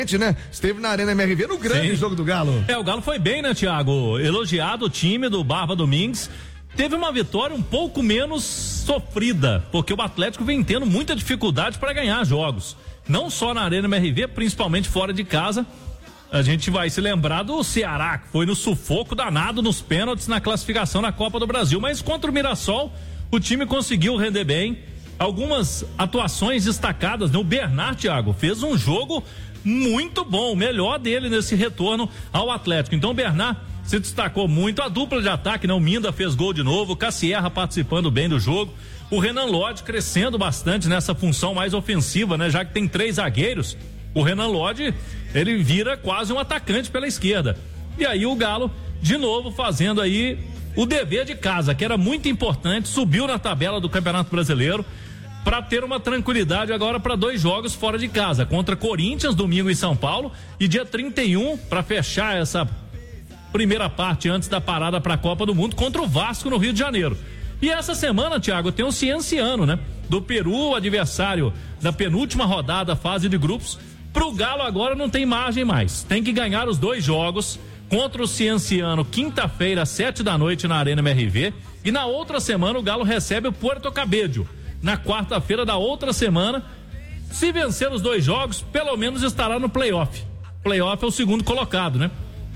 né? Esteve na Arena MRV no grande jogo do Galo. O Galo foi bem, né, Thiago? Elogiado o time do Barba Domingues. Teve uma vitória um pouco menos sofrida, porque o Atlético vem tendo muita dificuldade para ganhar jogos. Não só na Arena MRV, principalmente fora de casa. A gente vai se lembrar do Ceará, que foi no sufoco danado nos pênaltis na classificação na Copa do Brasil. Mas contra o Mirassol, o time conseguiu render bem. Algumas atuações destacadas, né? O Bernard, Thiago, fez um jogo muito bom, o melhor dele nesse retorno ao Atlético. Então o Bernard se destacou muito, a dupla de ataque, né? O Minda fez gol de novo, o Cassierra participando bem do jogo, o Renan Lodge crescendo bastante nessa função mais ofensiva, né? Já que tem 3 zagueiros, o Renan Lodge, ele vira quase um atacante pela esquerda. E aí o Galo, de novo, fazendo aí o dever de casa, que era muito importante, subiu na tabela do Campeonato Brasileiro, para ter uma tranquilidade agora para 2 jogos fora de casa, contra Corinthians, domingo em São Paulo, e dia 31, para fechar essa primeira parte antes da parada para a Copa do Mundo, contra o Vasco no Rio de Janeiro. E essa semana, Thiago, tem o Cienciano, né? Do Peru, adversário da penúltima rodada, fase de grupos. Pro Galo agora não tem margem mais, tem que ganhar os 2 jogos contra o Cienciano, quinta-feira, 7h na Arena MRV, e na outra semana o Galo recebe o Puerto Cabello. Na quarta-feira da outra semana, se vencer os 2 jogos, pelo menos estará no playoff. Playoff é o segundo colocado, né?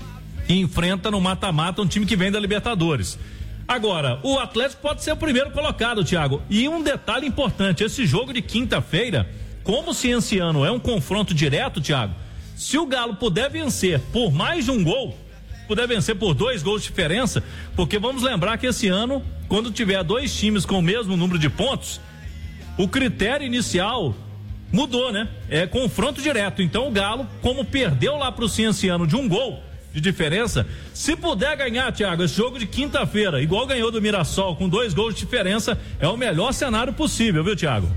E enfrenta no mata-mata um time que vem da Libertadores. Agora, o Atlético pode ser o primeiro colocado, Thiago. E um detalhe importante, esse jogo de quinta-feira, como o Cienciano é um confronto direto, Thiago, se o Galo puder vencer por mais de um gol, puder vencer por 2 gols de diferença, porque vamos lembrar que esse ano, quando tiver 2 times com o mesmo número de pontos, o critério inicial mudou, né? É confronto direto. Então o Galo, como perdeu lá pro Cienciano de 1 gol de diferença, se puder ganhar, Thiago, esse jogo de quinta-feira, igual ganhou do Mirassol, com 2 gols de diferença, é o melhor cenário possível, viu, Thiago?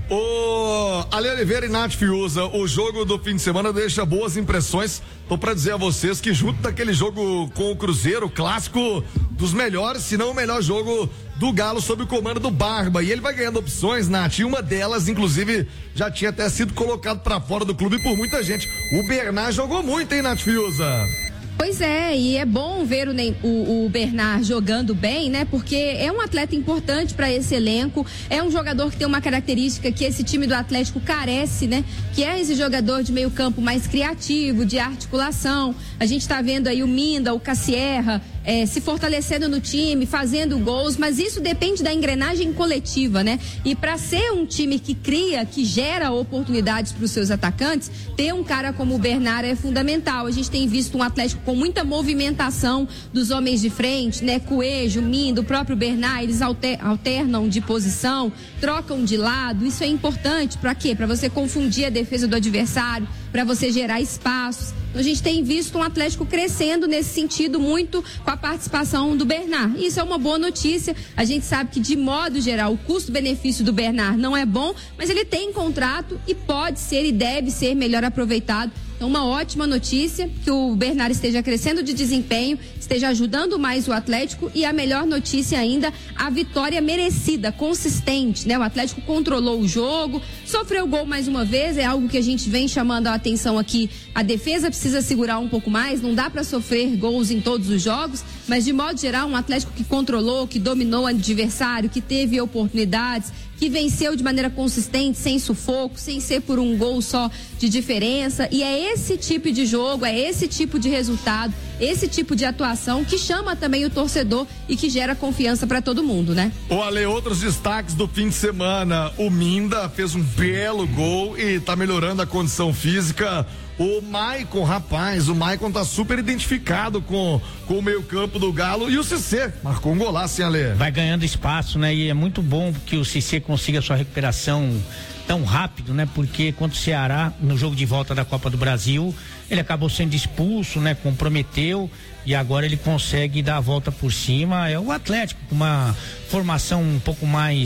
Ô, Ale Oliveira e Nath Fiuza, o jogo do fim de semana deixa boas impressões. Tô pra dizer a vocês que junto daquele jogo com o Cruzeiro, clássico dos melhores, se não o melhor jogo do Galo sob o comando do Barba, e ele vai ganhando opções, Nath, e uma delas, inclusive, já tinha até sido colocado pra fora do clube por muita gente. O Bernard jogou muito, hein, Nath Fiuza? Pois é, e é bom ver o Bernard jogando bem, né? Porque é um atleta importante para esse elenco, é um jogador que tem uma característica que esse time do Atlético carece, né? Que é esse jogador de meio campo mais criativo, de articulação. A gente tá vendo aí o Minda, o Cassierra, se fortalecendo no time, fazendo gols, mas isso depende da engrenagem coletiva, né? E para ser um time que cria, que gera oportunidades para os seus atacantes, ter um cara como o Bernard é fundamental. A gente tem visto um Atlético com muita movimentação dos homens de frente, né? Coelho, Minda, o próprio Bernard, eles alternam de posição, trocam de lado. Isso é importante para quê? Para você confundir a defesa do adversário, para você gerar espaços. A gente tem visto um Atlético crescendo nesse sentido muito com a participação do Bernard. Isso é uma boa notícia. A gente sabe que, de modo geral, o custo-benefício do Bernard não é bom, mas ele tem contrato e pode ser e deve ser melhor aproveitado. Então, uma ótima notícia que o Bernard esteja crescendo de desempenho, esteja ajudando mais o Atlético, e a melhor notícia ainda, a vitória merecida, consistente, né? O Atlético controlou o jogo, sofreu gol mais uma vez, é algo que a gente vem chamando a atenção aqui. A defesa precisa segurar um pouco mais, não dá para sofrer gols em todos os jogos, mas de modo geral um Atlético que controlou, que dominou o adversário, que teve oportunidades, que venceu de maneira consistente, sem sufoco, sem ser por um gol só de diferença. E é esse tipo de jogo, é esse tipo de resultado, esse tipo de atuação que chama também o torcedor e que gera confiança para todo mundo, né? Ô Ale, outros destaques do fim de semana: o Minda fez um belo gol e tá melhorando a condição física. O Maicon, rapaz, o Maicon tá super identificado com o meio campo do Galo, e o Cissé marcou um golaço, hein, Ale? Vai ganhando espaço, né? E é muito bom que o Cissé consiga sua recuperação tão rápido, né? Porque contra o Ceará, no jogo de volta da Copa do Brasil, ele acabou sendo expulso, né? Comprometeu, e agora ele consegue dar a volta por cima. É o Atlético com uma formação um pouco mais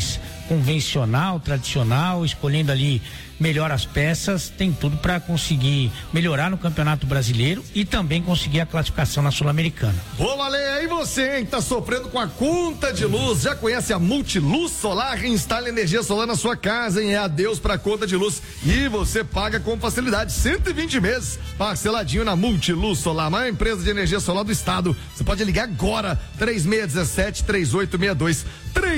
convencional, tradicional, escolhendo ali melhor as peças, tem tudo para conseguir melhorar no Campeonato Brasileiro e também conseguir a classificação na Sul-Americana. Ô, Ale, aí você, hein, que tá sofrendo com a conta de luz, já conhece a Multiluz Solar? Instala energia solar na sua casa, hein? É adeus pra conta de luz e você paga com facilidade, 120 meses, parceladinho na Multiluz Solar, a maior empresa de energia solar do estado. Você pode ligar agora, 3617-3862,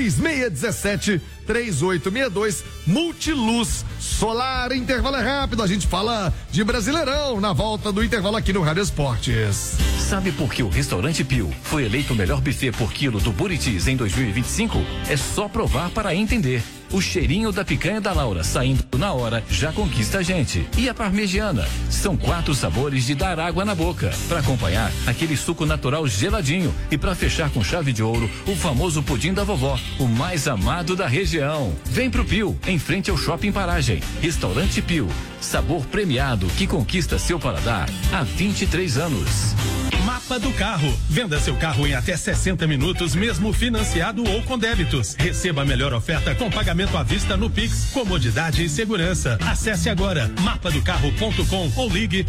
3617-3862, Multiluz Solar. Intervalo é rápido, a gente fala de Brasileirão na volta do intervalo aqui no Rádio Esportes. Sabe por que o Restaurante Pio foi eleito o melhor buffet por quilo do Buritis em 2025? É só provar para entender. O cheirinho da picanha da Laura saindo na hora já conquista a gente. E a parmegiana? São 4 sabores de dar água na boca. Para acompanhar, aquele suco natural geladinho. E para fechar com chave de ouro, o famoso pudim da vovó, o mais amado da região. Vem pro Pio, em frente ao Shopping Paragem. Restaurante Pio. Sabor premiado que conquista seu paladar há 23 anos. Mapa do Carro. Venda seu carro em até 60 minutos, mesmo financiado ou com débitos. Receba a melhor oferta com pagamento à vista no Pix, comodidade e segurança. Acesse agora mapadocarro.com ou ligue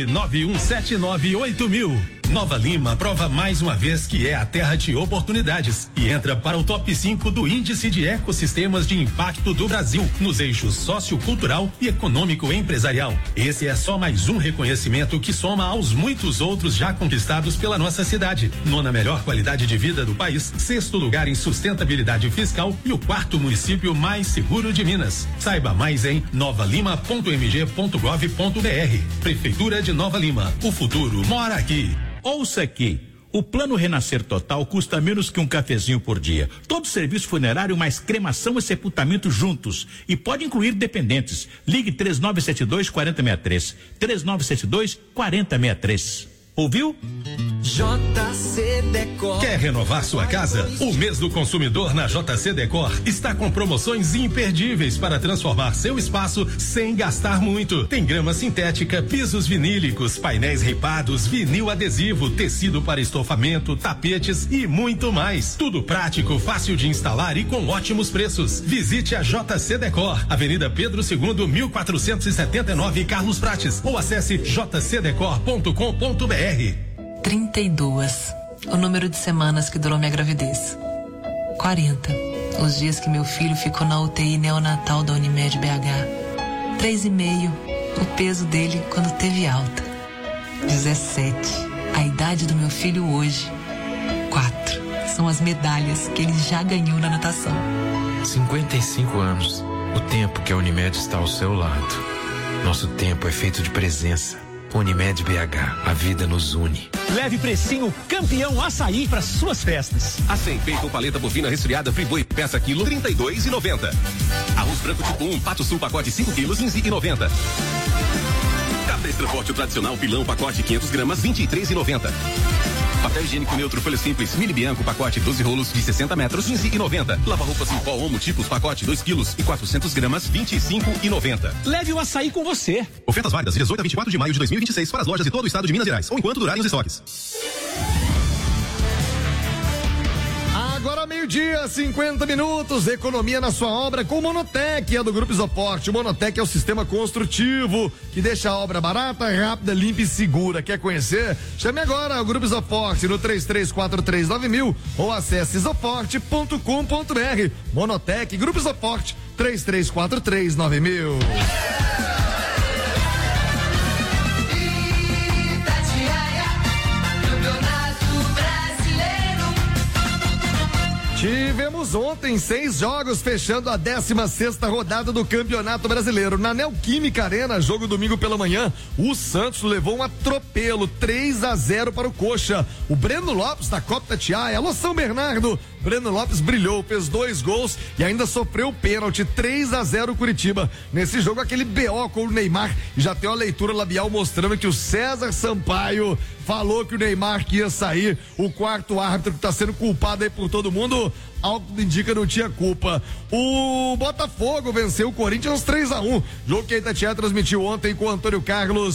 991798000. Nova Lima prova mais uma vez que é a terra de oportunidades e entra para o top 5 do Índice de Ecossistemas de Impacto do Brasil, nos eixos sociocultural e econômico empresarial. Esse é só mais um reconhecimento que soma aos muitos outros já conquistados pela nossa cidade. 9ª melhor qualidade de vida do país, 6º lugar em sustentabilidade fiscal e o 4º município mais seguro de Minas. Saiba mais em novalima.mg.gov.br. Prefeitura de Nova Lima. O futuro mora aqui. Ouça aqui, o Plano Renascer Total custa menos que um cafezinho por dia. Todo serviço funerário mais cremação e sepultamento juntos. E pode incluir dependentes. Ligue 3972-4063. 3972-4063. Ouviu? JC Decor. Quer renovar sua casa? O mês do consumidor na JC Decor está com promoções imperdíveis para transformar seu espaço sem gastar muito. Tem grama sintética, pisos vinílicos, painéis ripados, vinil adesivo, tecido para estofamento, tapetes e muito mais. Tudo prático, fácil de instalar e com ótimos preços. Visite a JC Decor, Avenida Pedro II, 1479, Carlos Prates, ou acesse jcdecor.com.br. 32, o número de semanas que durou minha gravidez. 40, os dias que meu filho ficou na UTI neonatal da Unimed BH. 3,5, o peso dele quando teve alta. 17, a idade do meu filho hoje. 4, são as medalhas que ele já ganhou na natação. 55 anos, o tempo que a Unimed está ao seu lado. Nosso tempo é feito de presença. Unimed BH, a vida nos une. Leve precinho campeão açaí para suas festas. Acém peito paleta bovina resfriada Friboi peça quilo R$32,90. Arroz branco tipo 1 Pato Sul pacote 5 quilos R$15,90. Café Extra Forte tradicional pilão pacote 500 gramas R$23,90. Papel higiênico neutro folha simples Mili Bianco pacote 12 rolos de 60 metros R$15,90. Lava roupas em pó Omo Tipos pacote 2 quilos e 400 gramas R$25,90. Leve o açaí com você. Ofertas válidas de 18 a 24 de maio de 2026 para as lojas de todo o estado de Minas Gerais ou enquanto durarem os estoques. Agora meio-dia, 50 minutos, economia na sua obra com o Monotec, é do Grupo Isoporte. O Monotec é o sistema construtivo que deixa a obra barata, rápida, limpa e segura. Quer conhecer? Chame agora o Grupo Isoporte no 33439000 ou acesse isoporte.com.br. Monotec, Grupo Isoporte, 33439000. Tivemos ontem 6 jogos fechando a 16ª rodada do Campeonato Brasileiro. Na Neoquímica Arena, jogo domingo pela manhã, o Santos levou um atropelo, 3-0 para o Coxa. O Breno Lopes da Copa Tatiaia, alô São Bernardo, Breno Lopes brilhou, fez 2 gols e ainda sofreu o pênalti, 3-0 Curitiba. Nesse jogo, aquele BO com o Neymar, e já tem uma leitura labial mostrando que o César Sampaio falou que o Neymar que ia sair, o quarto árbitro que está sendo culpado aí por todo mundo, algo que indica não tinha culpa. O Botafogo venceu o Corinthians 3-1, jogo que a Itatiaia transmitiu ontem com o Antônio Carlos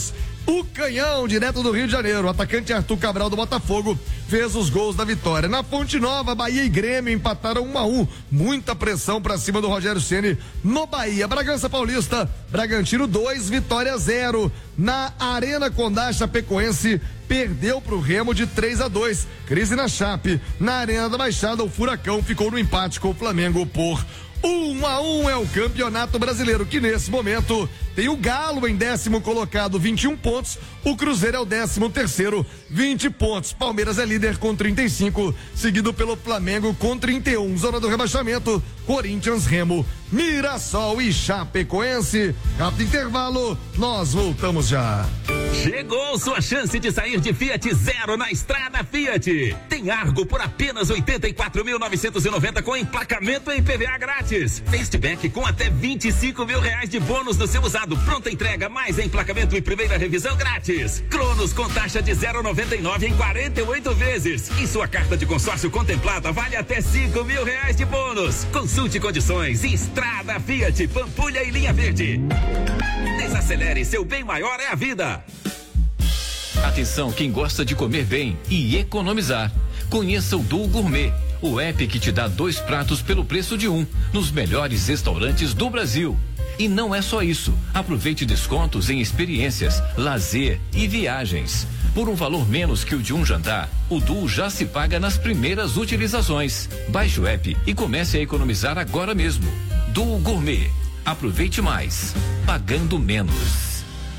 O Canhão, direto do Rio de Janeiro. O atacante Arthur Cabral do Botafogo fez os gols da vitória. Na Fonte Nova, Bahia e Grêmio empataram 1-1. Muita pressão pra cima do Rogério Ceni no Bahia. Bragança Paulista, Bragantino 2, Vitória 0. Na Arena Condá, Chapecoense perdeu pro Remo de 3-2. Crise na Chape. Na Arena da Baixada, o Furacão ficou no empate com o Flamengo por 1-1. É o Campeonato Brasileiro, que nesse momento tem o Galo em 10º colocado, 21 pontos. O Cruzeiro é o 13º, 20 pontos. Palmeiras é líder com 35, seguido pelo Flamengo com 31. Zona do rebaixamento, Corinthians, Remo, Mirassol e Chapecoense. Rápido intervalo, nós voltamos já. Chegou sua chance de sair de Fiat Zero na Estrada Fiat. Tem Argo por apenas 84.990 com emplacamento e IPVA grátis. Fastback com até 25 mil reais de bônus no seu usado. Pronta entrega, mais emplacamento e primeira revisão grátis. Cronos com taxa de 0,99 em 48 vezes. E sua carta de consórcio contemplada vale até 5 mil reais de bônus. Consulte condições. Estrada Fiat, Pampulha e Linha Verde. Desacelere, seu bem maior é a vida. Atenção, quem gosta de comer bem e economizar. Conheça o Du Gourmet, o app que te dá 2 pratos pelo preço de um, nos melhores restaurantes do Brasil. E não é só isso. Aproveite descontos em experiências, lazer e viagens. Por um valor menos que o de um jantar, o Du já se paga nas primeiras utilizações. Baixe o app e comece a economizar agora mesmo. Du Gourmet. Aproveite mais, pagando menos.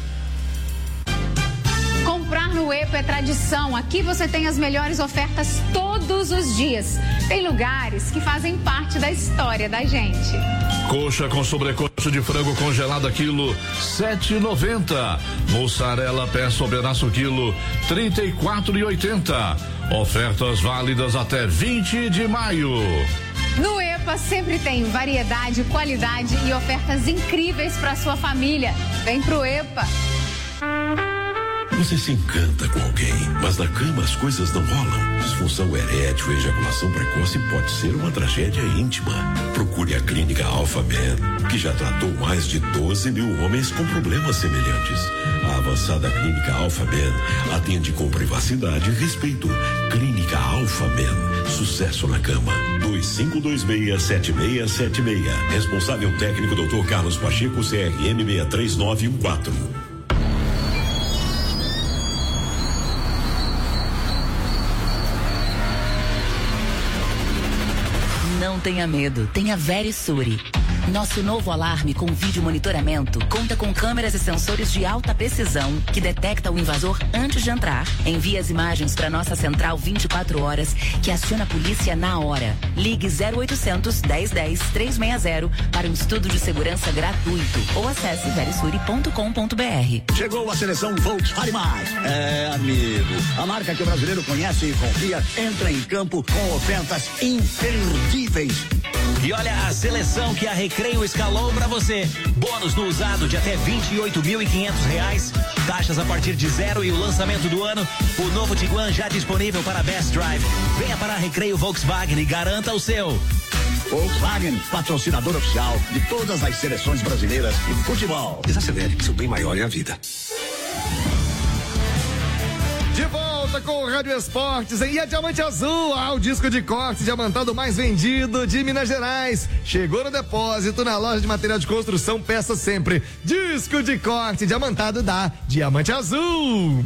Comprar no EPA é tradição. Aqui você tem as melhores ofertas todos os dias. Tem lugares que fazem parte da história da gente. Coxa com sobrecoxa de frango congelada quilo 7,90. Mussarela pé sobrenaço quilo 34,80. Ofertas válidas até 20 de maio. No EPA sempre tem variedade, qualidade e ofertas incríveis para sua família. Vem pro EPA. Você se encanta com alguém, mas na cama as coisas não rolam. Disfunção erétil e ejaculação precoce pode ser uma tragédia íntima. Procure a Clínica Alpha Man, que já tratou mais de 12 mil homens com problemas semelhantes. A avançada Clínica Alpha Man atende com privacidade e respeito. Clínica Alpha Man, sucesso na cama. 2526-7676. Responsável técnico Dr. Carlos Pacheco, CRM 63914. Não tenha medo, tenha Verisure. Nosso novo alarme com vídeo monitoramento conta com câmeras e sensores de alta precisão que detecta o invasor antes de entrar. Envia as imagens para nossa central 24 horas que aciona a polícia na hora. Ligue 0800 1010 360 para um estudo de segurança gratuito ou acesse verisure.com.br. Chegou a seleção Volkswagen. É, amigo, a marca que o brasileiro conhece e confia entra em campo com ofertas imperdíveis. E olha a seleção que a Recreio escalou pra você. Bônus no usado de até R$28.500. Taxas a partir de 0 e o lançamento do ano. O novo Tiguan já disponível para Best Drive. Venha para a Recreio Volkswagen e garanta o seu. Volkswagen, patrocinador oficial de todas as seleções brasileiras de futebol. Desacelere, seu bem maior é a vida. De volta com o Rádio Esportes e a Diamante Azul, o disco de corte diamantado mais vendido de Minas Gerais. Chegou no depósito na loja de material de construção, peça sempre. Disco de corte diamantado da Diamante Azul.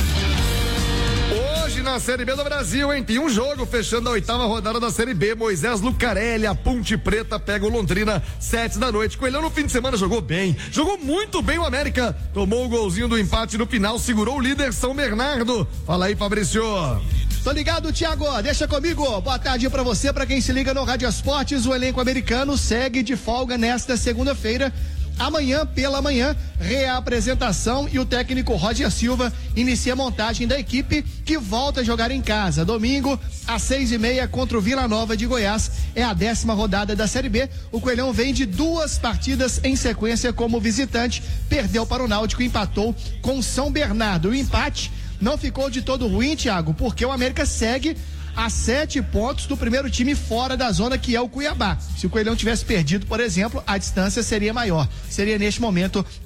Hoje na Série B do Brasil, hein? Tem um jogo fechando a 8ª rodada da Série B. Moisés Lucarelli, a Ponte Preta pega o Londrina, 7 da noite. Coelhão no fim de semana jogou bem, jogou muito bem o América. Tomou o golzinho do empate no final, segurou o líder São Bernardo. Fala aí, Fabrício. Tô ligado, Thiago, deixa comigo. Boa tarde pra você, pra quem se liga no Rádio Esportes. O elenco americano segue de folga nesta segunda-feira. Amanhã, pela manhã, reapresentação e o técnico Roger Silva inicia a montagem da equipe que volta a jogar em casa. Domingo, às 6:30, contra o Vila Nova de Goiás. É a 10ª rodada da Série B. O Coelhão vem de 2 partidas em sequência como visitante. Perdeu para o Náutico e empatou com São Bernardo. O empate não ficou de todo ruim, Thiago, porque o América segue a 7 pontos do primeiro time fora da zona, que é o Cuiabá. Se o Coelhão tivesse perdido, por exemplo, a distância seria maior. Seria neste momento de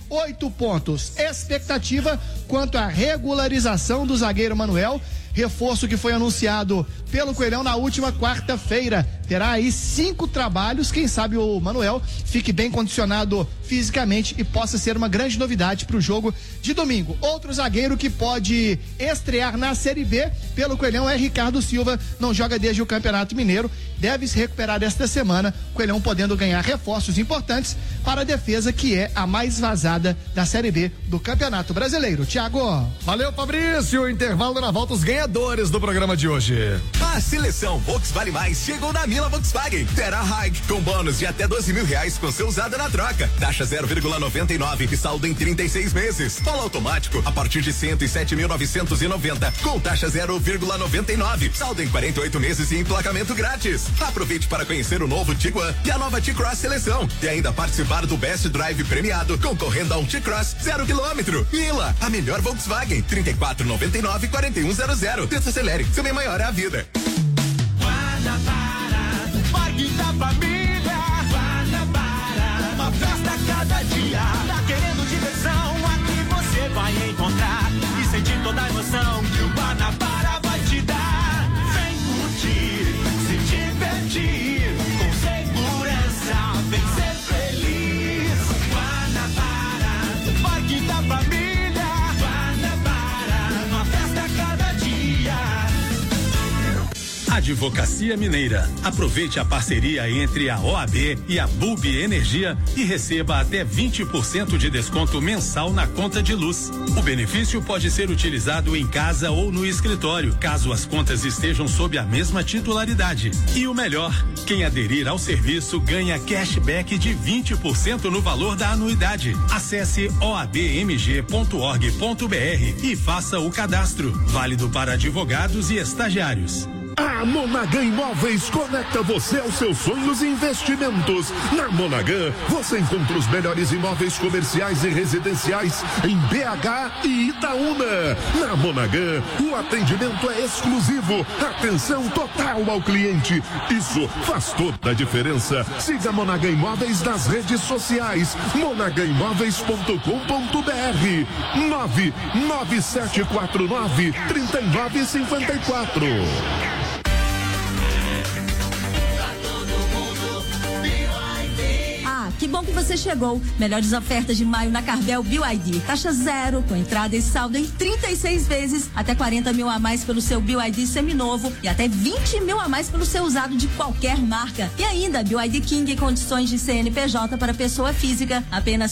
8 pontos. Expectativa quanto à regularização do zagueiro Manuel, reforço que foi anunciado pelo Coelhão na última quarta-feira. Terá aí 5 trabalhos, quem sabe o Manuel fique bem condicionado fisicamente e possa ser uma grande novidade para o jogo de domingo. Outro zagueiro que pode estrear na Série B pelo Coelhão é Ricardo Silva, não joga desde o Campeonato Mineiro, deve se recuperar esta semana, Coelhão podendo ganhar reforços importantes para a defesa, que é a mais vazada da Série B do Campeonato Brasileiro. Thiago. Valeu, Fabrício. Intervalo na volta, os ganhadores do programa de hoje. A seleção Volks Vale Mais chegou na Mila Volkswagen. Terra Hike com bônus de até R$12.000 com seu usado na troca. Taxa 0,99 e saldo em 36 meses. Polo automático a partir de 107.990 com taxa 0,99. Saldo em 48 meses e emplacamento grátis. Aproveite para conhecer o novo Tiguan e a nova T-Cross Seleção e ainda participar do Best Drive premiado, concorrendo a um T-Cross 0 km. Mila, a melhor Volkswagen. 3499-4100. Desacelere, seu bem maior é a vida. Guanabara, Parque da Família. Guanabara, uma festa a cada dia. Tá querendo diversão? Aqui você vai encontrar e sentir toda a emoção que o Guanabara vai te dar. Vem curtir, se divertir, com segurança, vem ser feliz. Guanabara, Parque da Família. Guanabara, uma festa a cada dia. Advocacia Mineira. Aproveite a parceria entre a OAB e a Bulb Energia e receba até 20% de desconto mensal na conta de luz. O benefício pode ser utilizado em casa ou no escritório, caso as contas estejam sob a mesma titularidade. E o melhor, quem aderir ao serviço ganha cashback de 20% no valor da anuidade. Acesse oabmg.org.br e faça o cadastro. Válido para advogados e estagiários. A Monaghan Imóveis conecta você aos seus sonhos e investimentos. Na Monaghan, você encontra os melhores imóveis comerciais e residenciais em BH e Itaúna. Na Monaghan, o atendimento é exclusivo. Atenção total ao cliente. Isso faz toda a diferença. Siga Monaghan Imóveis nas redes sociais. monaghanimóveis.com.br 99749-3954. Que bom que você chegou. Melhores ofertas de maio na Carvel BYD. Taxa 0, com entrada e saldo em 36 vezes. Até 40 mil a mais pelo seu BYD seminovo e até 20 mil a mais pelo seu usado de qualquer marca. E ainda BYD King em condições de CNPJ para pessoa física. Apenas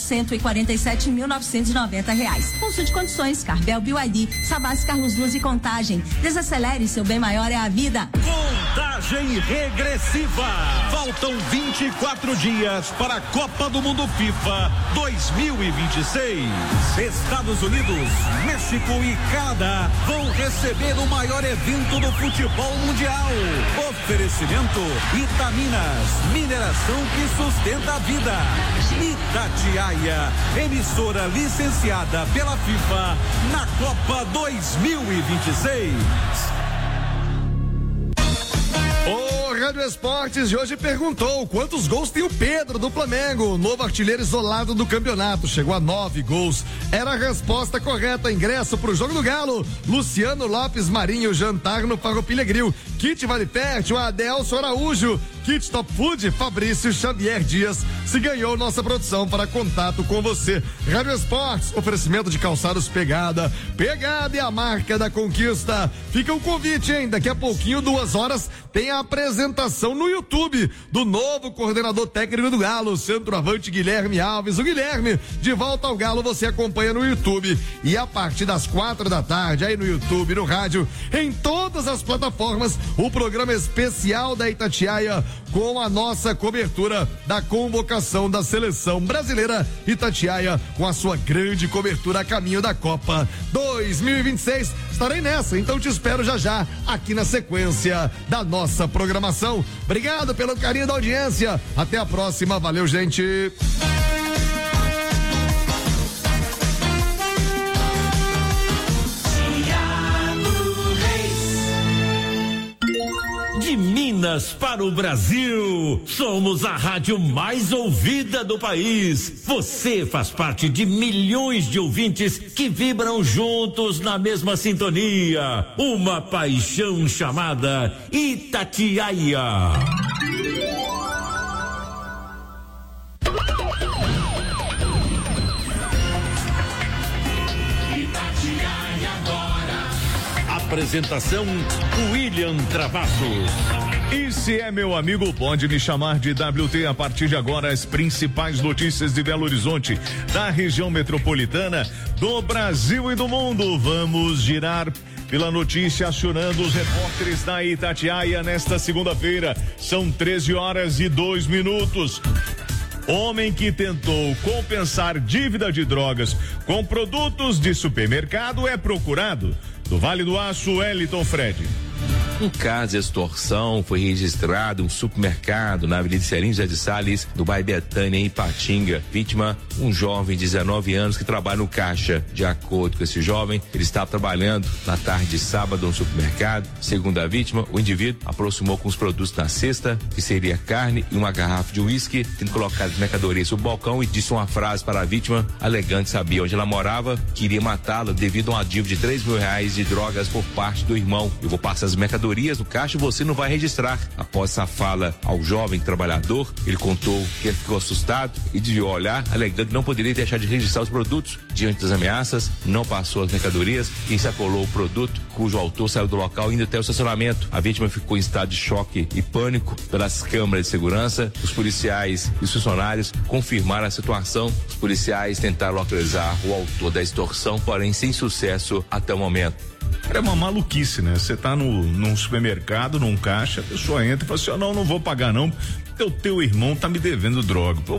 R$147.990. Consulte condições. Carvel BYD. Savassi, Carlos Luz e Contagem. Desacelere, seu bem maior é a vida. Contagem regressiva. Faltam 24 dias para a Copa do Mundo FIFA 2026. Estados Unidos, México e Canadá vão receber o maior evento do futebol mundial. Oferecimento Itaminas, mineração que sustenta a vida. Itatiaia, emissora licenciada pela FIFA na Copa 2026. O Rádio Esportes de hoje perguntou quantos gols tem o Pedro do Flamengo, novo artilheiro isolado do campeonato, chegou a 9 gols, era a resposta correta. Ingresso pro jogo do Galo, Luciano Lopes Marinho, jantar no Farroupilha Grill, kit Vale Fértil, Adelson Araújo, kit Top Food, Fabrício Xavier Dias. Se ganhou nossa produção para contato com você. Rádio Esportes, oferecimento de calçados Pegada. Pegada é a marca da conquista. Fica um convite, hein? Daqui a pouquinho, 2 horas, tem a apresentação no YouTube do novo coordenador técnico do Galo, centroavante Guilherme Alves. O Guilherme, de volta ao Galo, você acompanha no YouTube. E a partir das 4 da tarde, aí no YouTube, no rádio, em todas as plataformas, o programa especial da Itatiaia com a nossa cobertura da convocação da seleção brasileira. Itatiaia com a sua grande cobertura a caminho da Copa 2026. Estarei nessa, então te espero já aqui na sequência da nossa programação. Obrigado pelo carinho da audiência. Até a próxima. Valeu, gente. De Minas ouvidas para o Brasil. Somos a rádio mais ouvida do país. Você faz parte de milhões de ouvintes que vibram juntos na mesma sintonia. Uma paixão chamada Itatiaia. Apresentação William Travassos. E se é meu amigo, pode me chamar de WT. A partir de agora, as principais notícias de Belo Horizonte, da região metropolitana, do Brasil e do mundo. Vamos girar pela notícia, acionando os repórteres da Itatiaia nesta segunda-feira. São 13h02. Homem que tentou compensar dívida de drogas com produtos de supermercado é procurado. Do Vale do Aço, Wellington Fred. Um caso de extorsão foi registrado em um supermercado na Avenida Serim José de Salles, do bairro Betânia, em Ipatinga. Vítima, um jovem de 19 anos que trabalha no caixa. De acordo com esse jovem, ele estava trabalhando na tarde de sábado no supermercado. Segundo a vítima, o indivíduo aproximou com os produtos na cesta, que seria carne e uma garrafa de uísque, tendo colocado as mercadorias no balcão e disse uma frase para a vítima, alegando que sabia onde ela morava, queria matá-la devido a uma dívida de R$3.000 de drogas por parte do irmão. Eu vou passar as mercadorias no caixa e você não vai registrar. Após essa fala ao jovem trabalhador, ele contou que ele ficou assustado e desviou o olhar, alegando que não poderia deixar de registrar os produtos. Diante das ameaças, não passou as mercadorias e sacolou o produto, cujo autor saiu do local indo até o estacionamento. A vítima ficou em estado de choque e pânico pelas câmeras de segurança. Os policiais e os funcionários confirmaram a situação. Os policiais tentaram localizar o autor da extorsão, porém sem sucesso até o momento. É uma maluquice, né? Você tá num supermercado, num caixa, a pessoa entra e fala assim, não vou pagar não, teu irmão tá me devendo droga. Pô,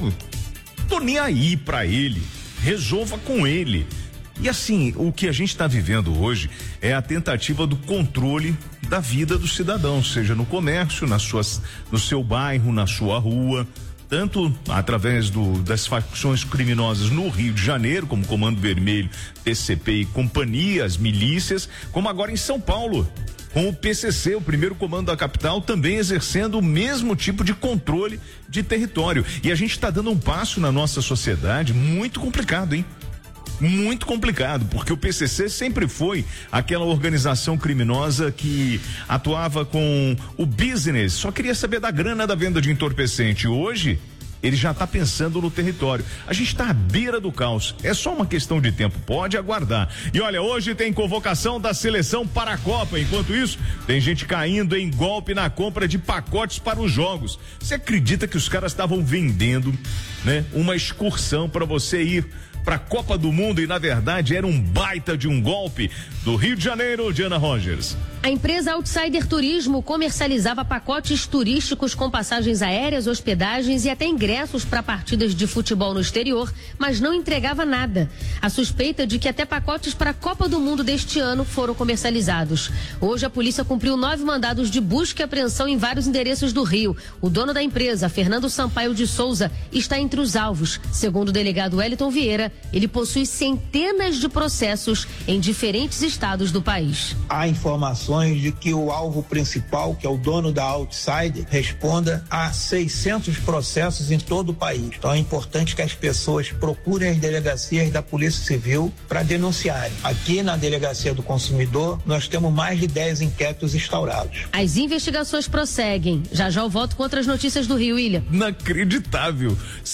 tô nem aí pra ele, resolva com ele. E assim, o que a gente tá vivendo hoje é a tentativa do controle da vida do cidadão, seja no comércio, no seu bairro, na sua rua, tanto através das facções criminosas no Rio de Janeiro, como Comando Vermelho, PCP e companhia, as milícias, como agora em São Paulo, com o PCC, o primeiro comando da capital, também exercendo o mesmo tipo de controle de território. E a gente está dando um passo na nossa sociedade muito complicado, hein? Muito complicado, porque o PCC sempre foi aquela organização criminosa que atuava com o business, só queria saber da grana da venda de entorpecente. Hoje, ele já está pensando no território. A gente está à beira do caos. É só uma questão de tempo, pode aguardar. E olha, hoje tem convocação da seleção para a Copa. Enquanto isso, tem gente caindo em golpe na compra de pacotes para os jogos. Você acredita que os caras estavam vendendo, né, uma excursão para você ir para a Copa do Mundo e na verdade era um baita de um golpe? Do Rio de Janeiro, Diana Rogers. A empresa Outsider Turismo comercializava pacotes turísticos com passagens aéreas, hospedagens e até ingressos para partidas de futebol no exterior, mas não entregava nada. A suspeita de que até pacotes para a Copa do Mundo deste ano foram comercializados. Hoje a polícia cumpriu 9 mandados de busca e apreensão em vários endereços do Rio. O dono da empresa, Fernando Sampaio de Souza, está entre os alvos. Segundo o delegado Wellington Vieira, ele possui centenas de processos em diferentes estados do país. Há informações de que o alvo principal, que é o dono da Outsider, responda a 600 processos em todo o país. Então é importante que as pessoas procurem as delegacias da Polícia Civil para denunciarem. Aqui na Delegacia do Consumidor, nós temos mais de 10 inquéritos instaurados. As investigações prosseguem. Já eu volto com outras notícias do Rio, William. Inacreditável.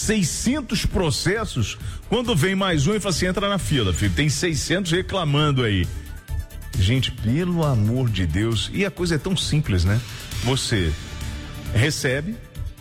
600 processos. Quando vem mais um e fala assim, entra na fila, filho. Tem 600 reclamando aí. Gente, pelo amor de Deus, e a coisa é tão simples, né? Você recebe,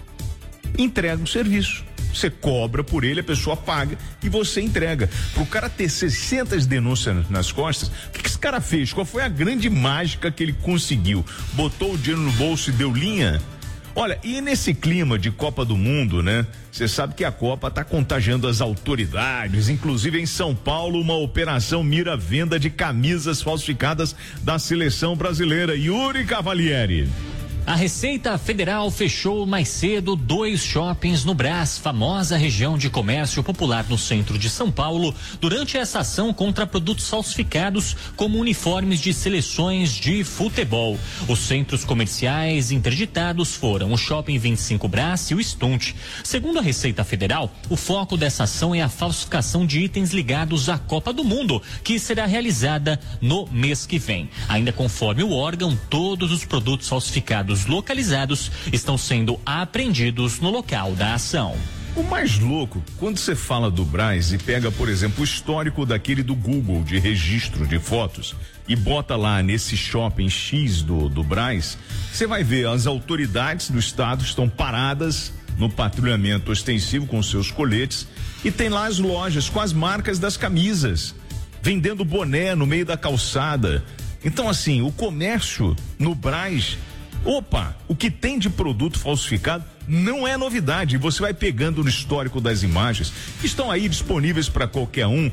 entrega o serviço. Você cobra por ele, a pessoa paga e você entrega. Pro cara ter 600 denúncias nas costas, o que esse cara fez? Qual foi a grande mágica que ele conseguiu? Botou o dinheiro no bolso e deu linha? Olha, e nesse clima de Copa do Mundo, né? Você sabe que a Copa tá contagiando as autoridades, inclusive em São Paulo, uma operação mira a venda de camisas falsificadas da seleção brasileira. Yuri Cavalieri. A Receita Federal fechou mais cedo 2 shoppings no Brás, famosa região de comércio popular no centro de São Paulo, durante essa ação contra produtos falsificados como uniformes de seleções de futebol. Os centros comerciais interditados foram o Shopping 25 Brás e o Stunt. Segundo a Receita Federal, o foco dessa ação é a falsificação de itens ligados à Copa do Mundo, que será realizada no mês que vem. Ainda conforme o órgão, todos os produtos falsificados localizados estão sendo apreendidos no local da ação. O mais louco, quando você fala do Brás e pega, por exemplo, o histórico daquele do Google de registro de fotos e bota lá nesse shopping X do Brás, você vai ver as autoridades do estado estão paradas no patrulhamento ostensivo com seus coletes e tem lá as lojas com as marcas das camisas, vendendo boné no meio da calçada. Então, assim, o comércio no Brás, o que tem de produto falsificado não é novidade. Você vai pegando no histórico das imagens que estão aí disponíveis para qualquer um.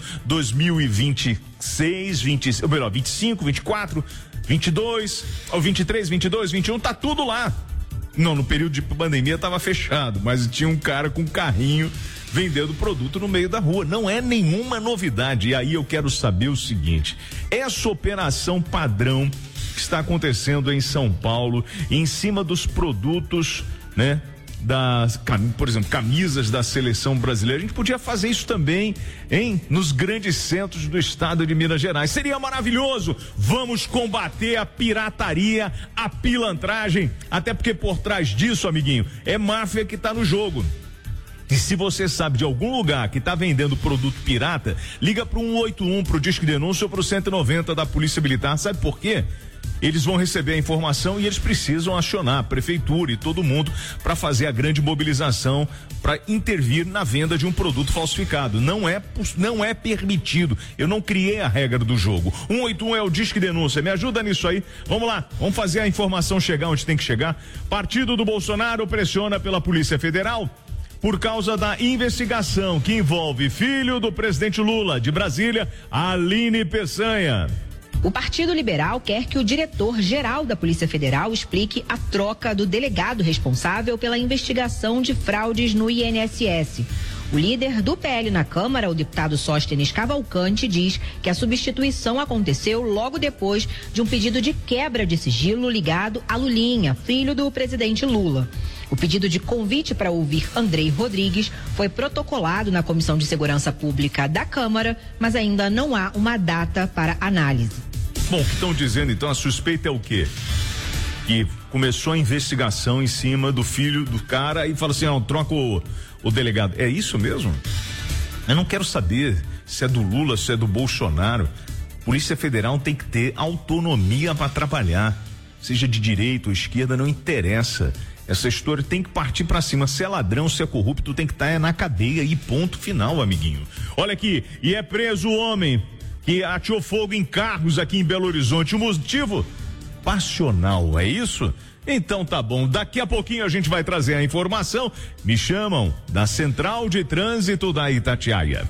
2026, 25, 24, 22, 23, 22, 21, tá tudo lá. Não, no período de pandemia tava fechado, mas tinha um cara com um carrinho vendendo produto no meio da rua. Não é nenhuma novidade. E aí eu quero saber o seguinte: essa operação padrão que está acontecendo em São Paulo, em cima dos produtos, né? Por exemplo, camisas da seleção brasileira, a gente podia fazer isso também, nos grandes centros do estado de Minas Gerais. Seria maravilhoso. Vamos combater a pirataria, a pilantragem, até porque por trás disso, amiguinho, é máfia que tá no jogo. E se você sabe de algum lugar que está vendendo produto pirata, liga pro 181, pro Disque Denúncia ou pro 190 da Polícia Militar. Sabe por quê? Eles vão receber a informação e eles precisam acionar a prefeitura e todo mundo para fazer a grande mobilização para intervir na venda de um produto falsificado. Não é permitido. Eu não criei a regra do jogo. 181 é o Disque Denúncia. Me ajuda nisso aí. Vamos lá. Vamos fazer a informação chegar onde tem que chegar. Partido do Bolsonaro pressiona pela Polícia Federal por causa da investigação que envolve filho do presidente Lula de Brasília, Aline Peçanha. O Partido Liberal quer que o diretor-geral da Polícia Federal explique a troca do delegado responsável pela investigação de fraudes no INSS. O líder do PL na Câmara, o deputado Sóstenes Cavalcante, diz que a substituição aconteceu logo depois de um pedido de quebra de sigilo ligado a Lulinha, filho do presidente Lula. O pedido de convite para ouvir Andrei Rodrigues foi protocolado na Comissão de Segurança Pública da Câmara, mas ainda não há uma data para análise. Bom, o que estão dizendo então, a suspeita é o quê? Que começou a investigação em cima do filho do cara e fala assim, não, troca o delegado. É isso mesmo? Eu não quero saber se é do Lula, se é do Bolsonaro. Polícia Federal tem que ter autonomia para trabalhar, seja de direita ou esquerda, não interessa. Essa história tem que partir pra cima. Se é ladrão, se é corrupto, tem que estar na cadeia e ponto final, amiguinho. Olha aqui, e é preso o homem que ateou fogo em carros aqui em Belo Horizonte. O motivo? Passional, é isso? Então tá bom, daqui a pouquinho a gente vai trazer a informação. Me chamam da Central de Trânsito da Itatiaia.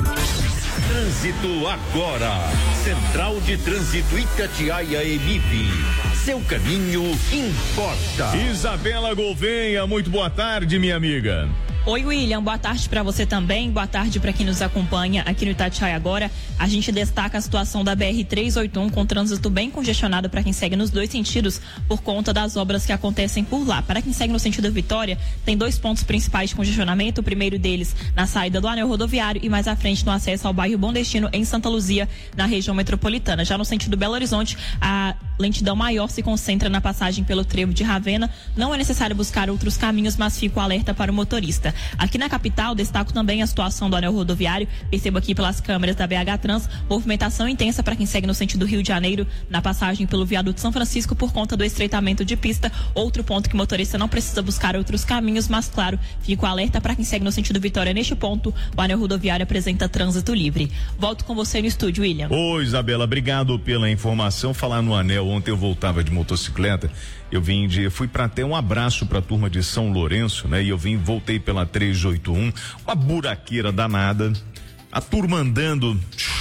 Trânsito agora. Central de Trânsito Itatiaia Emip. Seu caminho importa. Isabela Gouveia, muito boa tarde, minha amiga. Oi, William, boa tarde para você também, boa tarde para quem nos acompanha aqui no Itatiaia agora. A gente destaca a situação da BR-381 com trânsito bem congestionado para quem segue nos dois sentidos por conta das obras que acontecem por lá. Para quem segue no sentido Vitória, tem 2 pontos principais de congestionamento, o primeiro deles na saída do anel rodoviário e mais à frente no acesso ao bairro Bom Destino em Santa Luzia, na região metropolitana. Já no sentido Belo Horizonte, a lentidão maior se concentra na passagem pelo trevo de Ravena. Não é necessário buscar outros caminhos, mas fica o alerta para o motorista. Aqui na capital, destaco também a situação do anel rodoviário. Percebo aqui pelas câmeras da BH Trans, movimentação intensa para quem segue no sentido Rio de Janeiro, na passagem pelo viaduto São Francisco por conta do estreitamento de pista. Outro ponto que o motorista não precisa buscar outros caminhos, mas claro, fica o alerta para quem segue no sentido Vitória. Neste ponto, o anel rodoviário apresenta trânsito livre. Volto com você no estúdio, William. Oi, Isabela, obrigado pela informação. Falar no anel, ontem eu voltava de motocicleta, fui para até um abraço para a turma de São Lourenço, né? E voltei pela 381, uma buraqueira danada, a turma andando,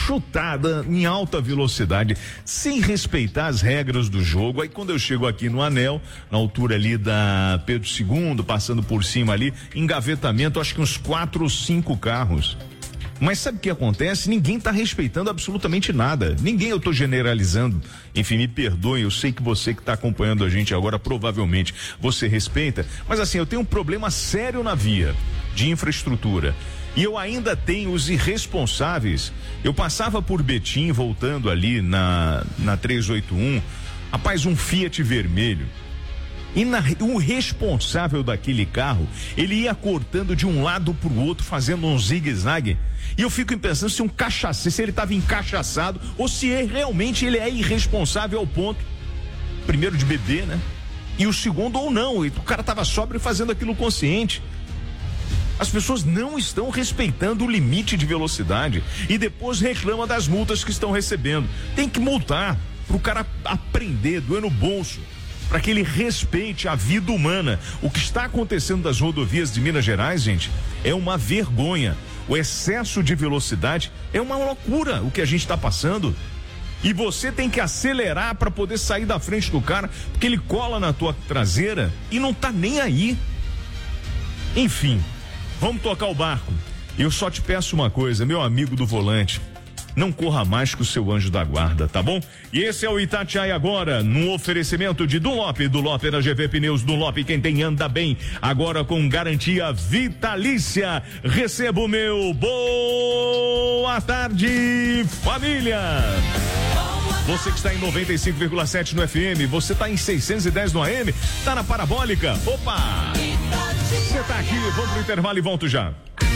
chutada em alta velocidade, sem respeitar as regras do jogo. Aí quando eu chego aqui no anel, na altura ali da Pedro II, passando por cima ali, engavetamento, acho que uns 4 ou 5 carros. Mas sabe o que acontece? Ninguém tá respeitando absolutamente nada. Ninguém, eu tô generalizando. Enfim, me perdoe, eu sei que você que tá acompanhando a gente agora, provavelmente você respeita, mas assim, eu tenho um problema sério na via de infraestrutura. E eu ainda tenho os irresponsáveis. Eu passava por Betim, voltando ali na 381, rapaz, um Fiat vermelho. E o responsável daquele carro, ele ia cortando de um lado pro outro, fazendo um zigue-zague. E eu fico pensando se se ele estava encachaçado ou se realmente ele é irresponsável ao ponto, primeiro, de beber, né? E o segundo, ou não, o cara estava sóbrio fazendo aquilo consciente. As pessoas não estão respeitando o limite de velocidade e depois reclamam das multas que estão recebendo. Tem que multar pro cara aprender, doer no bolso, para que ele respeite a vida humana. O que está acontecendo nas rodovias de Minas Gerais, gente, é uma vergonha. O excesso de velocidade é uma loucura o que a gente está passando. E você tem que acelerar para poder sair da frente do cara, porque ele cola na tua traseira e não tá nem aí. Enfim, vamos tocar o barco. Eu só te peço uma coisa, meu amigo do volante, não corra mais que o seu anjo da guarda, tá bom? E esse é o Itatiaia agora, no oferecimento de Dunlop na GV Pneus. Dunlop, quem tem anda bem, agora com garantia vitalícia. Receba o meu boa tarde, família. Você que está em 95,7 no FM, você está em 610 no AM, tá na parabólica. Opa! Você tá aqui, vamos pro intervalo e volto já.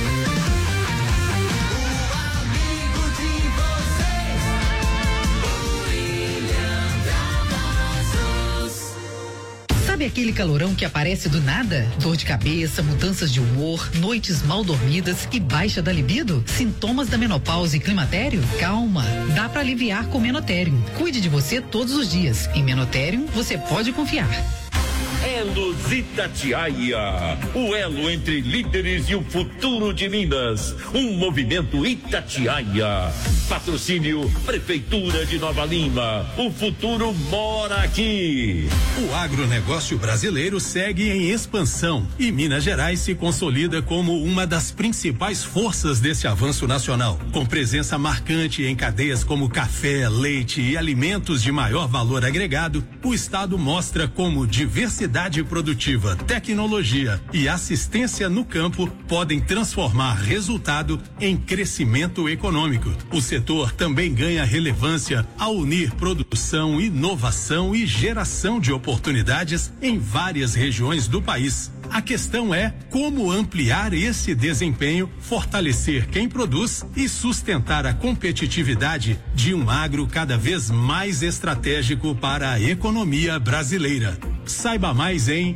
Sabe aquele calorão que aparece do nada? Dor de cabeça, mudanças de humor, noites mal dormidas e baixa da libido? Sintomas da menopausa e climatério? Calma, dá pra aliviar com Menotérium. Cuide de você todos os dias. Em Menotérium, você pode confiar. Elos Itatiaia, o elo entre líderes e o futuro de Minas. Um movimento Itatiaia. Patrocínio Prefeitura de Nova Lima. O futuro mora aqui. O agronegócio brasileiro segue em expansão e Minas Gerais se consolida como uma das principais forças desse avanço nacional. Com presença marcante em cadeias como café, leite e alimentos de maior valor agregado, o estado mostra como diversidade produtiva, tecnologia e assistência no campo podem transformar resultado em crescimento econômico. O setor também ganha relevância ao unir produção, inovação e geração de oportunidades em várias regiões do país. A questão é como ampliar esse desempenho, fortalecer quem produz e sustentar a competitividade de um agro cada vez mais estratégico para a economia brasileira. Saiba mais em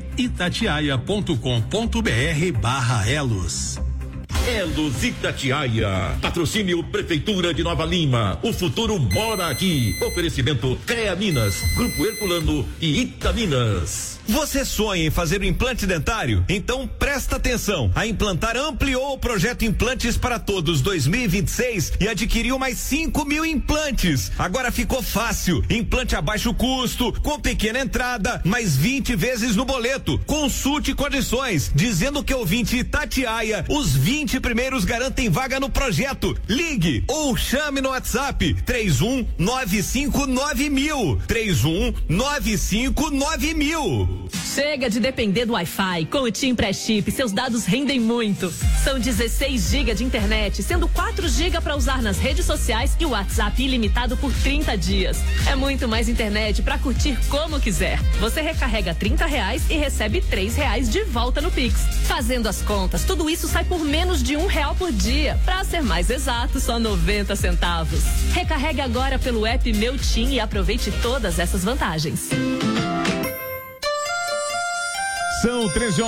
itatiaia.com.br/elos. Elos Itatiaia, patrocínio Prefeitura de Nova Lima. O futuro mora aqui. Oferecimento CREA Minas, Grupo Herculano e Itaminas. Você sonha em fazer um implante dentário? Então presta atenção. A Implantar ampliou o projeto Implantes para Todos 2026 e adquiriu mais 5.000 implantes. Agora ficou fácil. Implante a baixo custo, com pequena entrada, mais 20 vezes no boleto. Consulte condições. Dizendo que ouvinte Itatiaia, os 20 primeiros garantem vaga no projeto. Ligue ou chame no WhatsApp 31959000. 31959000. Chega de depender do Wi-Fi. Com o TIM Pré-Chip, seus dados rendem muito. São 16 GB de internet, sendo 4 GB para usar nas redes sociais e o WhatsApp ilimitado por 30 dias. É muito mais internet para curtir como quiser. Você recarrega R$30 e recebe R$3 de volta no Pix. Fazendo as contas, tudo isso sai por menos de R$1 por dia. Para ser mais exato, só 90 centavos. Recarregue agora pelo app Meu TIM e aproveite todas essas vantagens. São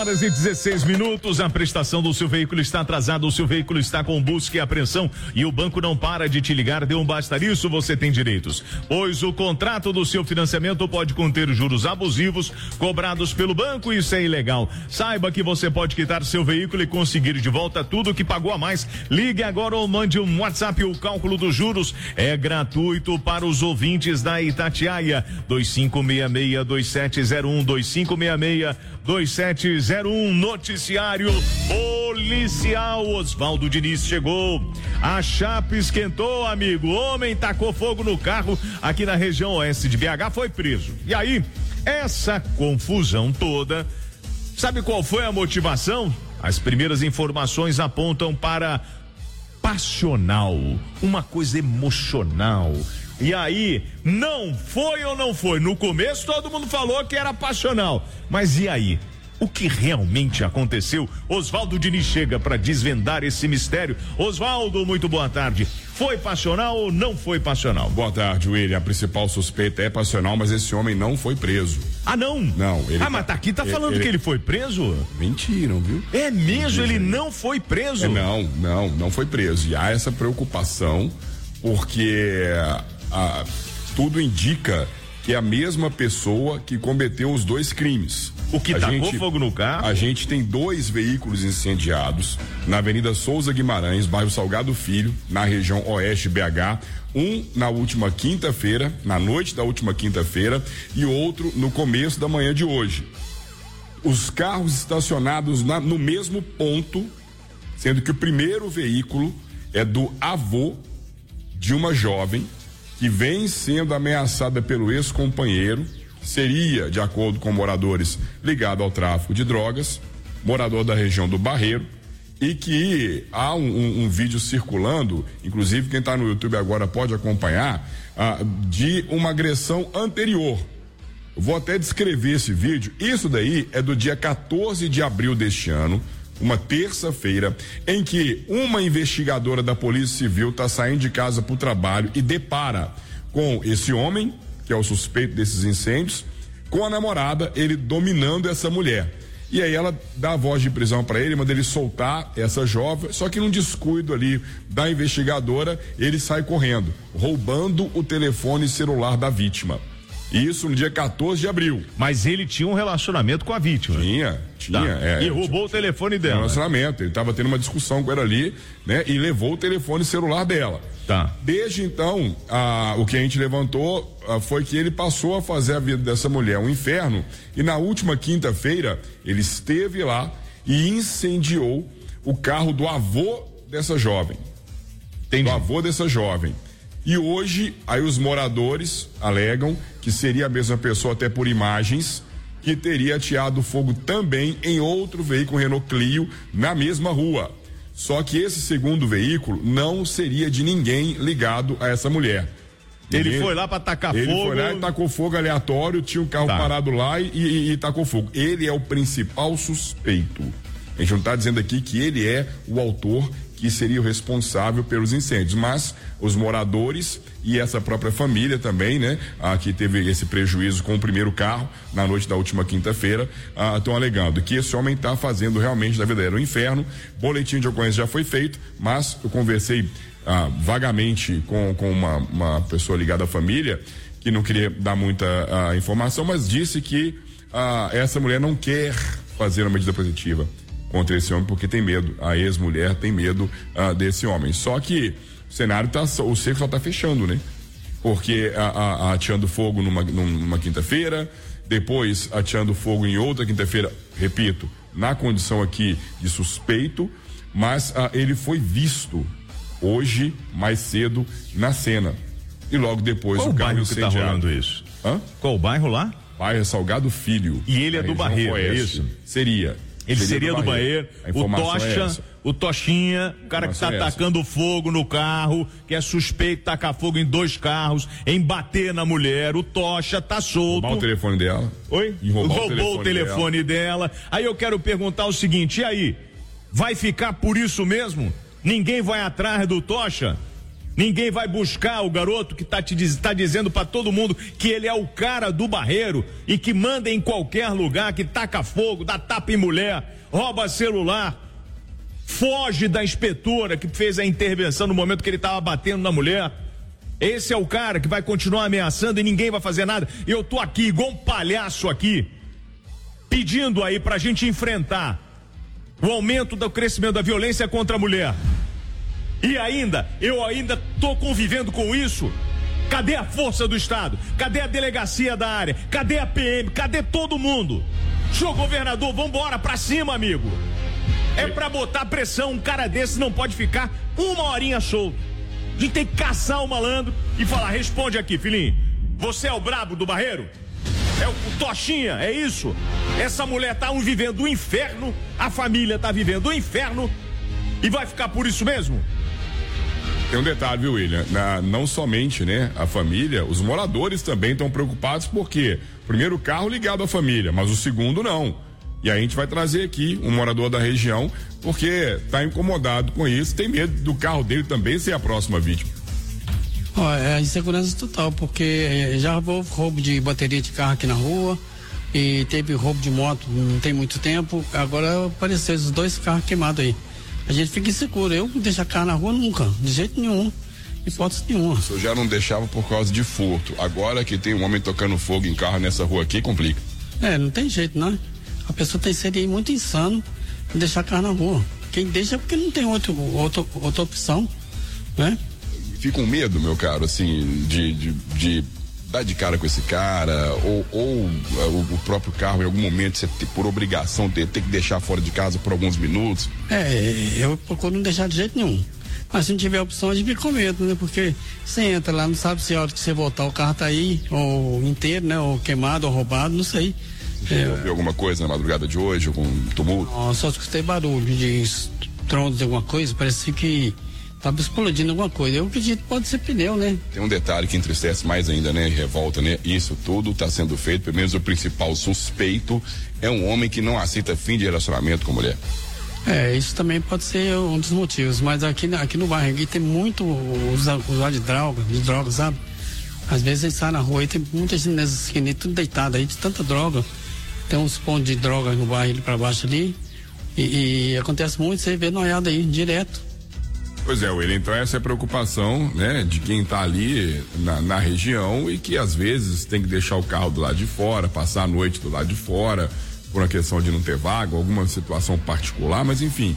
13h16. A prestação do seu veículo está atrasada, o seu veículo está com busca e apreensão e o banco não para de te ligar. Dê um basta nisso, você tem direitos. Pois o contrato do seu financiamento pode conter juros abusivos cobrados pelo banco e isso é ilegal. Saiba que você pode quitar seu veículo e conseguir de volta tudo que pagou a mais. Ligue agora ou mande um WhatsApp. O cálculo dos juros é gratuito para os ouvintes da Itatiaia. 2566-2701, 2566-2701. Noticiário policial. Oswaldo Diniz chegou. A chapa esquentou, amigo. Homem tacou fogo no carro aqui na região oeste de BH, foi preso. E aí, essa confusão toda, sabe qual foi a motivação? As primeiras informações apontam para passional, uma coisa emocional. E aí, não foi ou não foi? No começo todo mundo falou que era passional, mas e aí? O que realmente aconteceu? Oswaldo Diniz chega para desvendar esse mistério. Oswaldo, muito boa tarde. Foi passional ou não foi passional? Boa tarde, William. A principal suspeita é passional, mas esse homem não foi preso. Ah, não? Não. Mas tá aqui, tá falando que ele foi preso? Mentiram, viu? É mesmo? Ele não foi preso? Não foi preso. E há essa preocupação porque tudo indica que é a mesma pessoa que cometeu os dois crimes. O que tacou fogo no carro? A gente tem 2 veículos incendiados na Avenida Souza Guimarães, bairro Salgado Filho, na região oeste BH. Um na última quinta-feira, na noite da última quinta-feira, e outro no começo da manhã de hoje. Os carros estacionados no mesmo ponto, sendo que o primeiro veículo é do avô de uma jovem que vem sendo ameaçada pelo ex-companheiro, seria, de acordo com moradores, ligado ao tráfico de drogas, morador da região do Barreiro, e que há um vídeo circulando, inclusive quem está no YouTube agora pode acompanhar, de uma agressão anterior. Eu vou até descrever esse vídeo. Isso daí é do dia 14 de abril deste ano, uma terça-feira, em que uma investigadora da Polícia Civil está saindo de casa para o trabalho e depara com esse homem, que é o suspeito desses incêndios, com a namorada, ele dominando essa mulher. E aí ela dá a voz de prisão para ele, manda ele soltar essa jovem, só que num descuido ali da investigadora, ele sai correndo, roubando o telefone celular da vítima. Isso no dia 14 de abril. Mas ele tinha um relacionamento com a vítima. Tinha. E roubou o telefone dela. Relacionamento. Ele estava tendo uma discussão com ela ali, né? E levou o telefone celular dela. Tá. Desde então, o que a gente levantou foi que ele passou a fazer a vida dessa mulher um inferno. E na última quinta-feira, ele esteve lá e incendiou o carro do avô dessa jovem. Entendi. Do avô dessa jovem. E hoje, aí os moradores alegam que seria a mesma pessoa, até por imagens, que teria ateado fogo também em outro veículo Renault Clio na mesma rua. Só que esse segundo veículo não seria de ninguém ligado a essa mulher. Ele foi lá para tacar fogo. Ele foi lá e tacou fogo aleatório, tinha um carro parado lá e tacou fogo. Ele é o principal suspeito. A gente não está dizendo aqui que ele é o autor, que seria o responsável pelos incêndios, mas os moradores e essa própria família também, né, que teve esse prejuízo com o primeiro carro na noite da última quinta-feira, estão alegando que esse homem está fazendo realmente da vida dele um inferno. Boletim de ocorrência já foi feito, mas eu conversei vagamente com uma pessoa ligada à família que não queria dar muita informação, mas disse que essa mulher não quer fazer uma medida protetiva contra esse homem porque tem medo, a ex-mulher tem medo desse homem. Só que o cenário o cerco só tá fechando, né? Porque ateando fogo numa quinta-feira, depois ateando fogo em outra quinta-feira, repito, na condição aqui de suspeito, mas ele foi visto hoje, mais cedo, na cena. E logo depois Qual o carro bairro incendiado. que tá rolando isso? Hã? Qual o bairro lá? Bairro Salgado Filho. E ele é do Barreiro, é isso? Seria. Ele seria do Barreiro. O Toshinha, o cara que tá atacando fogo no carro, que é suspeito de tacar fogo em 2 carros, em bater na mulher. O Tocha tá solto. Roubar o telefone dela. Oi? Roubou o telefone dela. Aí eu quero perguntar o seguinte, e aí? Vai ficar por isso mesmo? Ninguém vai atrás do Tocha? Ninguém vai buscar o garoto que tá dizendo pra todo mundo que ele é o cara do barreiro e que manda em qualquer lugar, que taca fogo, dá tapa em mulher, rouba celular, foge da inspetora que fez a intervenção no momento que ele tava batendo na mulher. Esse é o cara que vai continuar ameaçando e ninguém vai fazer nada. Eu tô aqui igual um palhaço aqui, pedindo aí pra gente enfrentar o aumento do crescimento da violência contra a mulher. E eu ainda tô convivendo com isso. Cadê a força do Estado? Cadê a delegacia da área? Cadê a PM? Cadê todo mundo? Senhor governador, vambora, pra cima, amigo. É pra botar pressão, um cara desse não pode ficar uma horinha solto. A gente tem que caçar o malandro e falar, responde aqui, filhinho. Você é o brabo do barreiro? É o Tochinha, é isso? Essa mulher tá vivendo o inferno, a família tá vivendo o inferno e vai ficar por isso mesmo? Tem um detalhe, viu, William? Não somente, né, a família, os moradores também estão preocupados porque, primeiro, o carro ligado à família, mas o segundo não. E aí a gente vai trazer aqui um morador da região, porque tá incomodado com isso, tem medo do carro dele também ser a próxima vítima. É insegurança total, porque já houve roubo de bateria de carro aqui na rua e teve roubo de moto não tem muito tempo, agora apareceu esses 2 carros queimados aí. A gente fica inseguro. Eu não deixo carro na rua nunca, de jeito nenhum, hipótese nenhuma. O senhor já não deixava por causa de furto. Agora que tem um homem tocando fogo em carro nessa rua aqui, complica. Não tem jeito, não. A pessoa seria muito insano deixar carro na rua. Quem deixa é porque não tem outra opção, né? Fica um medo, meu caro, assim, de dar de cara com esse cara, ou o próprio carro em algum momento você por obrigação ter que deixar fora de casa por alguns minutos. Eu procuro não deixar de jeito nenhum. Mas se não tiver opção, a gente fica com medo, né? Porque você entra lá, não sabe se a hora que você voltar o carro tá aí, ou inteiro, né? Ou queimado, ou roubado, não sei. Você ouviu alguma coisa na madrugada de hoje, algum tumulto? Só escutei barulho de tronco de alguma coisa, parece que tava explodindo alguma coisa. Eu acredito que pode ser pneu, né? Tem um detalhe que entristece mais ainda, né? Revolta, né? Isso tudo está sendo feito, pelo menos o principal suspeito é um homem que não aceita fim de relacionamento com mulher. Isso também pode ser um dos motivos, mas aqui no bairro aqui tem muito usuário de drogas, sabe? Às vezes a gente sai na rua e tem muita gente nessas esquinas, tudo deitado aí, de tanta droga. Tem uns pontos de droga no bairro ali pra baixo ali, e acontece muito, você vê noiada aí, direto. Pois é, William, então essa é a preocupação, né, de quem tá ali na região e que às vezes tem que deixar o carro do lado de fora, passar a noite do lado de fora, por uma questão de não ter vaga, alguma situação particular, mas enfim,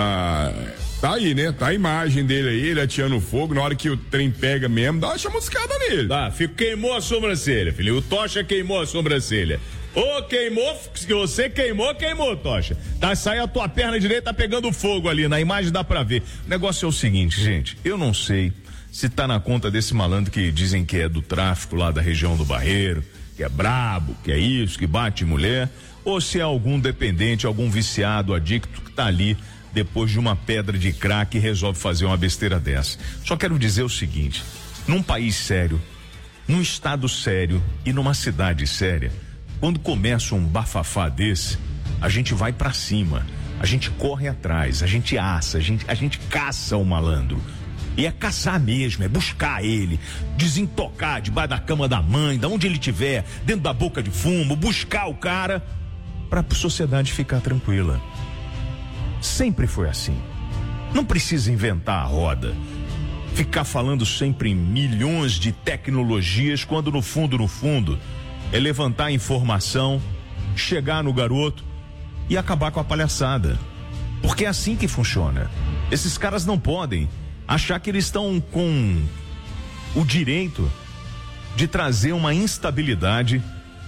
tá aí, né, tá a imagem dele aí, ele atirando fogo, na hora que o trem pega mesmo, dá uma chamuscada nele. Queimou a sobrancelha, filho, o Tocha queimou a sobrancelha. Queimou, se você queimou, Tocha. Sai a tua perna direita, tá pegando fogo ali, na imagem dá pra ver. O negócio é o seguinte, gente, eu não sei se tá na conta desse malandro que dizem que é do tráfico lá da região do Barreiro, que é brabo, que é isso, que bate mulher, ou se é algum dependente, algum viciado, adicto que tá ali depois de uma pedra de crack e resolve fazer uma besteira dessa. Só quero dizer o seguinte, num país sério, num estado sério e numa cidade séria, quando começa um bafafá desse, a gente vai pra cima, a gente corre atrás, a gente assa, a gente caça o malandro. E é caçar mesmo, é buscar ele, desentocar debaixo da cama da mãe, da onde ele estiver, dentro da boca de fumo, buscar o cara pra sociedade ficar tranquila. Sempre foi assim. Não precisa inventar a roda, ficar falando sempre em milhões de tecnologias, quando no fundo, é levantar a informação, chegar no garoto e acabar com a palhaçada. Porque é assim que funciona. Esses caras não podem achar que eles estão com o direito de trazer uma instabilidade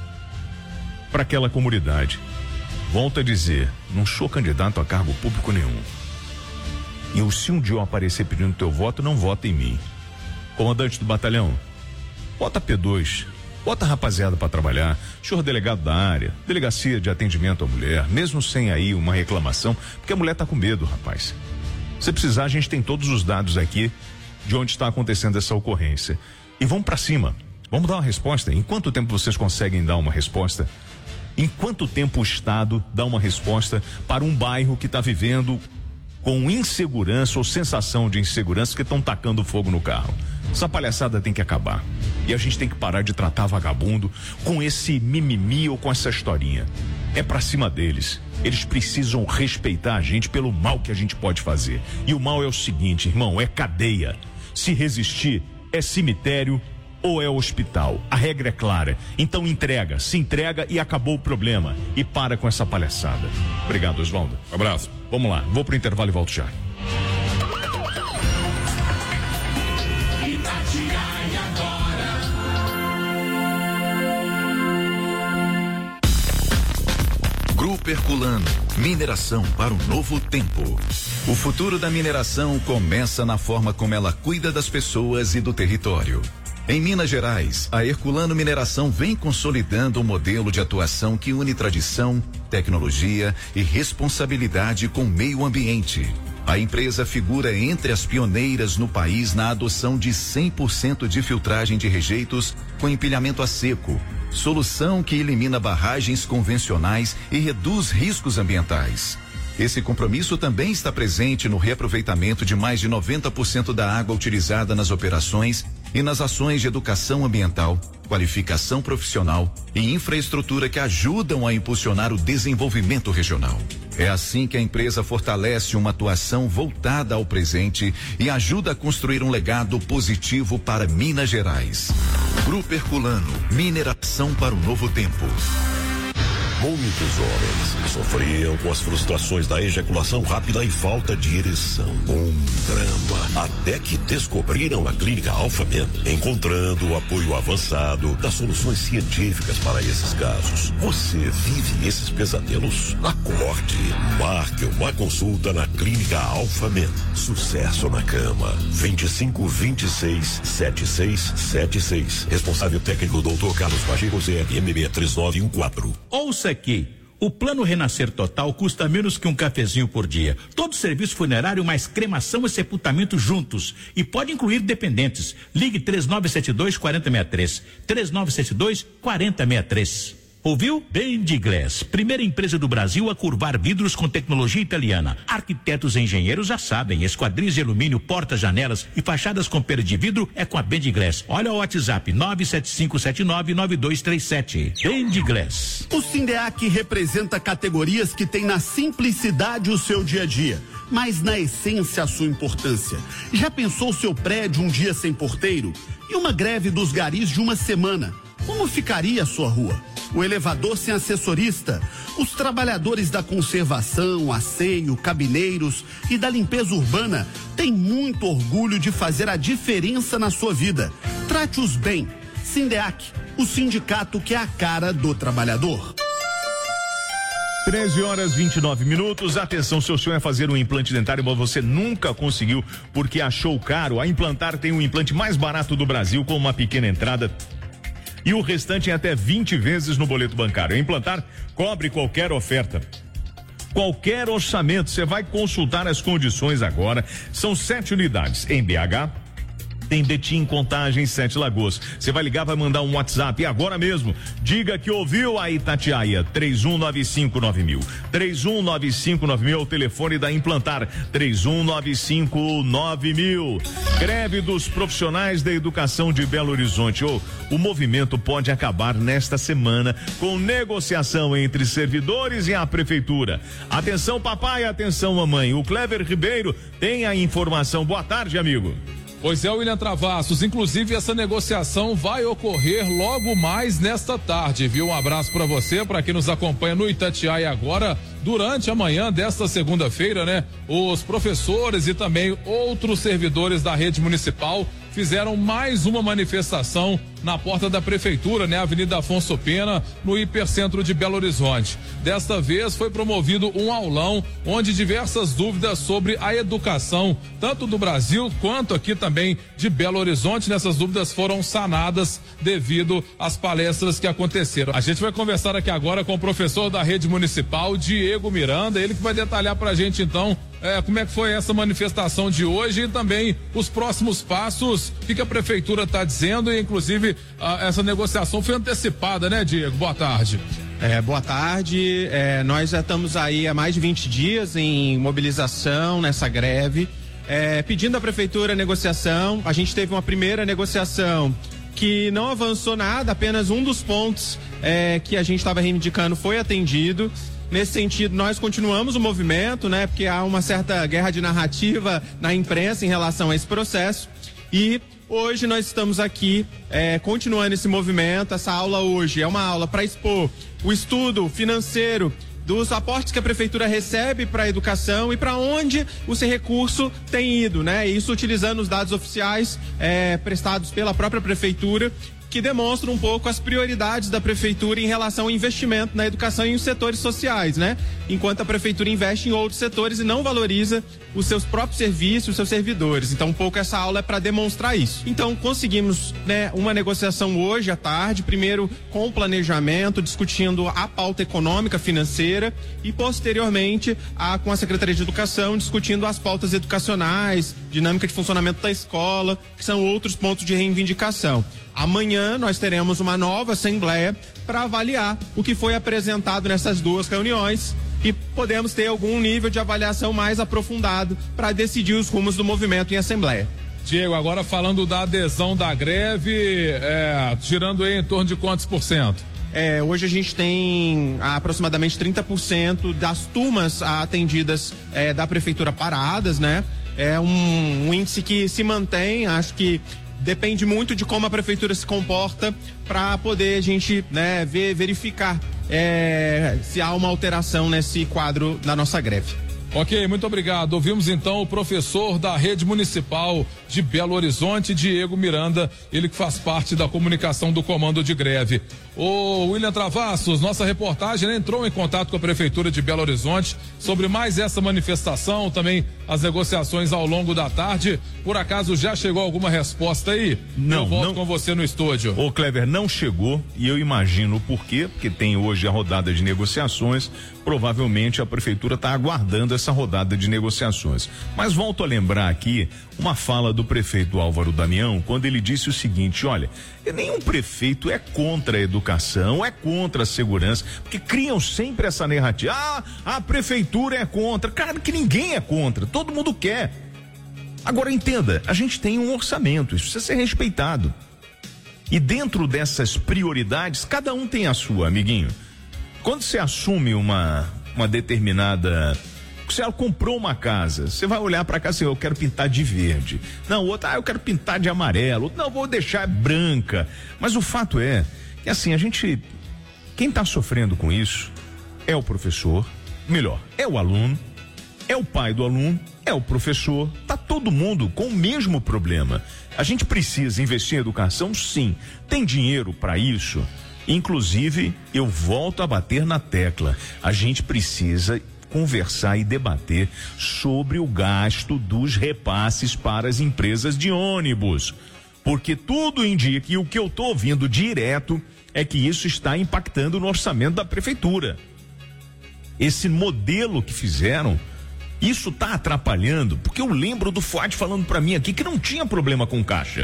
para aquela comunidade. Volto a dizer, não sou candidato a cargo público nenhum. E se um dia eu aparecer pedindo teu voto, não vota em mim. Comandante do batalhão, bota P2. Bota a rapaziada para trabalhar, senhor delegado da área, delegacia de atendimento à mulher, mesmo sem aí uma reclamação, porque a mulher tá com medo, rapaz. Se precisar, a gente tem todos os dados aqui de onde está acontecendo essa ocorrência. E vamos para cima, vamos dar uma resposta. Em quanto tempo vocês conseguem dar uma resposta? Em quanto tempo o Estado dá uma resposta para um bairro que está vivendo com insegurança ou sensação de insegurança que estão tacando fogo no carro. Essa palhaçada tem que acabar. E a gente tem que parar de tratar vagabundo com esse mimimi ou com essa historinha. É pra cima deles. Eles precisam respeitar a gente pelo mal que a gente pode fazer. E o mal é o seguinte, irmão, é cadeia. Se resistir, é cemitério ou é hospital. A regra é clara. Então se entrega e acabou o problema. E para com essa palhaçada. Obrigado, Oswaldo. Abraço. Vamos lá, vou pro intervalo e volto já. Grupo Herculano, mineração para um novo tempo. O futuro da mineração começa na forma como ela cuida das pessoas e do território. Em Minas Gerais, a Herculano Mineração vem consolidando um modelo de atuação que une tradição, tecnologia e responsabilidade com o meio ambiente. A empresa figura entre as pioneiras no país na adoção de 100% de filtragem de rejeitos com empilhamento a seco, solução que elimina barragens convencionais e reduz riscos ambientais. Esse compromisso também está presente no reaproveitamento de mais de 90% da água utilizada nas operações e nas ações de educação ambiental, qualificação profissional e infraestrutura que ajudam a impulsionar o desenvolvimento regional. É assim que a empresa fortalece uma atuação voltada ao presente e ajuda a construir um legado positivo para Minas Gerais. Grupo Herculano, mineração para um novo tempo. Muitos homens sofriam com as frustrações da ejaculação rápida e falta de ereção. Um drama. Até que descobriram a clínica Alphamed, encontrando o apoio avançado das soluções científicas para esses casos. Você vive esses pesadelos? Acorde. Marque uma consulta na clínica Alphamed. Sucesso na cama. 2526-7676. Responsável técnico Dr. Carlos Pacheco, CRMB 3914. Ouça aqui. O Plano Renascer Total custa menos que um cafezinho por dia. Todo serviço funerário mais cremação e sepultamento juntos. E pode incluir dependentes. Ligue 3972-4063. 3972-4063. Ouviu? Bendiglass, primeira empresa do Brasil a curvar vidros com tecnologia italiana. Arquitetos e engenheiros já sabem, esquadrias de alumínio, portas, janelas e fachadas com pera de vidro é com a Bendiglass. Olha o WhatsApp 975799237. Bendiglass. O Sindeac representa categorias que têm na simplicidade o seu dia a dia, mas na essência a sua importância. Já pensou seu prédio um dia sem porteiro? E uma greve dos garis de uma semana? Como ficaria a sua rua? O elevador sem assessorista? Os trabalhadores da conservação, asseio, cabineiros e da limpeza urbana têm muito orgulho de fazer a diferença na sua vida. Trate-os bem. Sindeac, o sindicato que é a cara do trabalhador. 13h29. Atenção, seu sonho é fazer um implante dentário, mas você nunca conseguiu porque achou caro. A Implantar tem o implante mais barato do Brasil com uma pequena entrada e o restante em até 20 vezes no boleto bancário. A Implantar cobre qualquer oferta, qualquer orçamento. Você vai consultar as condições agora. São 7 unidades em BH. Tem Betim, Contagem, 7 Lagoas. Você vai ligar, vai mandar um WhatsApp e agora mesmo diga que ouviu a Itatiaia. 31959000. 31959000 é o telefone da Implantar. 31959000. Greve dos profissionais da educação de Belo Horizonte. O movimento pode acabar nesta semana com negociação entre servidores e a prefeitura. Atenção, papai, atenção, mamãe. O Clever Ribeiro tem a informação. Boa tarde, amigo. Pois é, William Travassos, inclusive essa negociação vai ocorrer logo mais nesta tarde, viu? Um abraço para você, para quem nos acompanha no Itatiaia agora, durante a manhã desta segunda-feira, né? Os professores e também outros servidores da rede municipal fizeram mais uma manifestação na porta da prefeitura, né? Avenida Afonso Pena, no hipercentro de Belo Horizonte. Desta vez foi promovido um aulão onde diversas dúvidas sobre a educação, tanto do Brasil quanto aqui também de Belo Horizonte, nessas dúvidas foram sanadas devido às palestras que aconteceram. A gente vai conversar aqui agora com o professor da rede municipal, Diego Miranda, ele que vai detalhar pra gente então como é que foi essa manifestação de hoje e também os próximos passos, o que a prefeitura está dizendo, e inclusive essa negociação foi antecipada, né, Diego? Boa tarde. Boa tarde, nós já estamos aí há mais de 20 dias em mobilização nessa greve, pedindo à prefeitura a negociação. A gente teve uma primeira negociação que não avançou nada, apenas um dos pontos que a gente estava reivindicando foi atendido. Nesse sentido, nós continuamos o movimento, né, porque há uma certa guerra de narrativa na imprensa em relação a esse processo, e hoje nós estamos aqui continuando esse movimento. Essa aula hoje é uma aula para expor o estudo financeiro dos aportes que a prefeitura recebe para a educação e para onde esse recurso tem ido, né? Isso utilizando os dados oficiais prestados pela própria prefeitura, que demonstram um pouco as prioridades da prefeitura em relação ao investimento na educação e em setores sociais, né? Enquanto a prefeitura investe em outros setores e não valoriza os seus próprios serviços, os seus servidores. Então, um pouco essa aula é para demonstrar isso. Então, conseguimos, né, uma negociação hoje à tarde, primeiro com o planejamento, discutindo a pauta econômica, financeira, e posteriormente com a Secretaria de Educação, discutindo as pautas educacionais, dinâmica de funcionamento da escola, que são outros pontos de reivindicação. Amanhã nós teremos uma nova assembleia para avaliar o que foi apresentado nessas duas reuniões e podemos ter algum nível de avaliação mais aprofundado para decidir os rumos do movimento em assembleia. Diego, agora falando da adesão da greve, girando aí em torno de quantos por cento? Hoje a gente tem aproximadamente 30% das turmas atendidas da prefeitura paradas, né? É um índice que se mantém, acho que depende muito de como a prefeitura se comporta para poder a gente, né, verificar se há uma alteração nesse quadro da nossa greve. Ok, muito obrigado. Ouvimos então o professor da Rede Municipal de Belo Horizonte, Diego Miranda, ele que faz parte da comunicação do comando de greve. O William Travassos, nossa reportagem, entrou em contato com a Prefeitura de Belo Horizonte sobre mais essa manifestação, também as negociações ao longo da tarde. Por acaso já chegou alguma resposta aí? Não. Eu volto com você no estúdio. Ô Clever, não chegou, e eu imagino o porquê, porque tem hoje a rodada de negociações, provavelmente a Prefeitura está aguardando essa rodada de negociações. Mas volto a lembrar aqui uma fala do prefeito Álvaro Damião, quando ele disse o seguinte: olha, nenhum prefeito é contra a educação, é contra a segurança, porque criam sempre essa narrativa, a prefeitura é contra. Cara, que ninguém é contra, todo mundo quer. Agora entenda, a gente tem um orçamento, isso precisa ser respeitado. E dentro dessas prioridades, cada um tem a sua, amiguinho. Quando você assume uma determinada... Você comprou uma casa, você vai olhar para cá assim, eu quero pintar de verde. Não, outra, eu quero pintar de amarelo. Não, vou deixar branca. Mas o fato é que assim, quem está sofrendo com isso é o professor, melhor, é o aluno, é o pai do aluno, é o professor, tá todo mundo com o mesmo problema. A gente precisa investir em educação, sim. Tem dinheiro para isso? Inclusive, eu volto a bater na tecla. A gente precisa conversar e debater sobre o gasto dos repasses para as empresas de ônibus, porque tudo indica, e o que eu estou ouvindo direto é que isso está impactando no orçamento da prefeitura. Esse modelo que fizeram, isso está atrapalhando, porque eu lembro do Fuad falando para mim aqui que não tinha problema com caixa.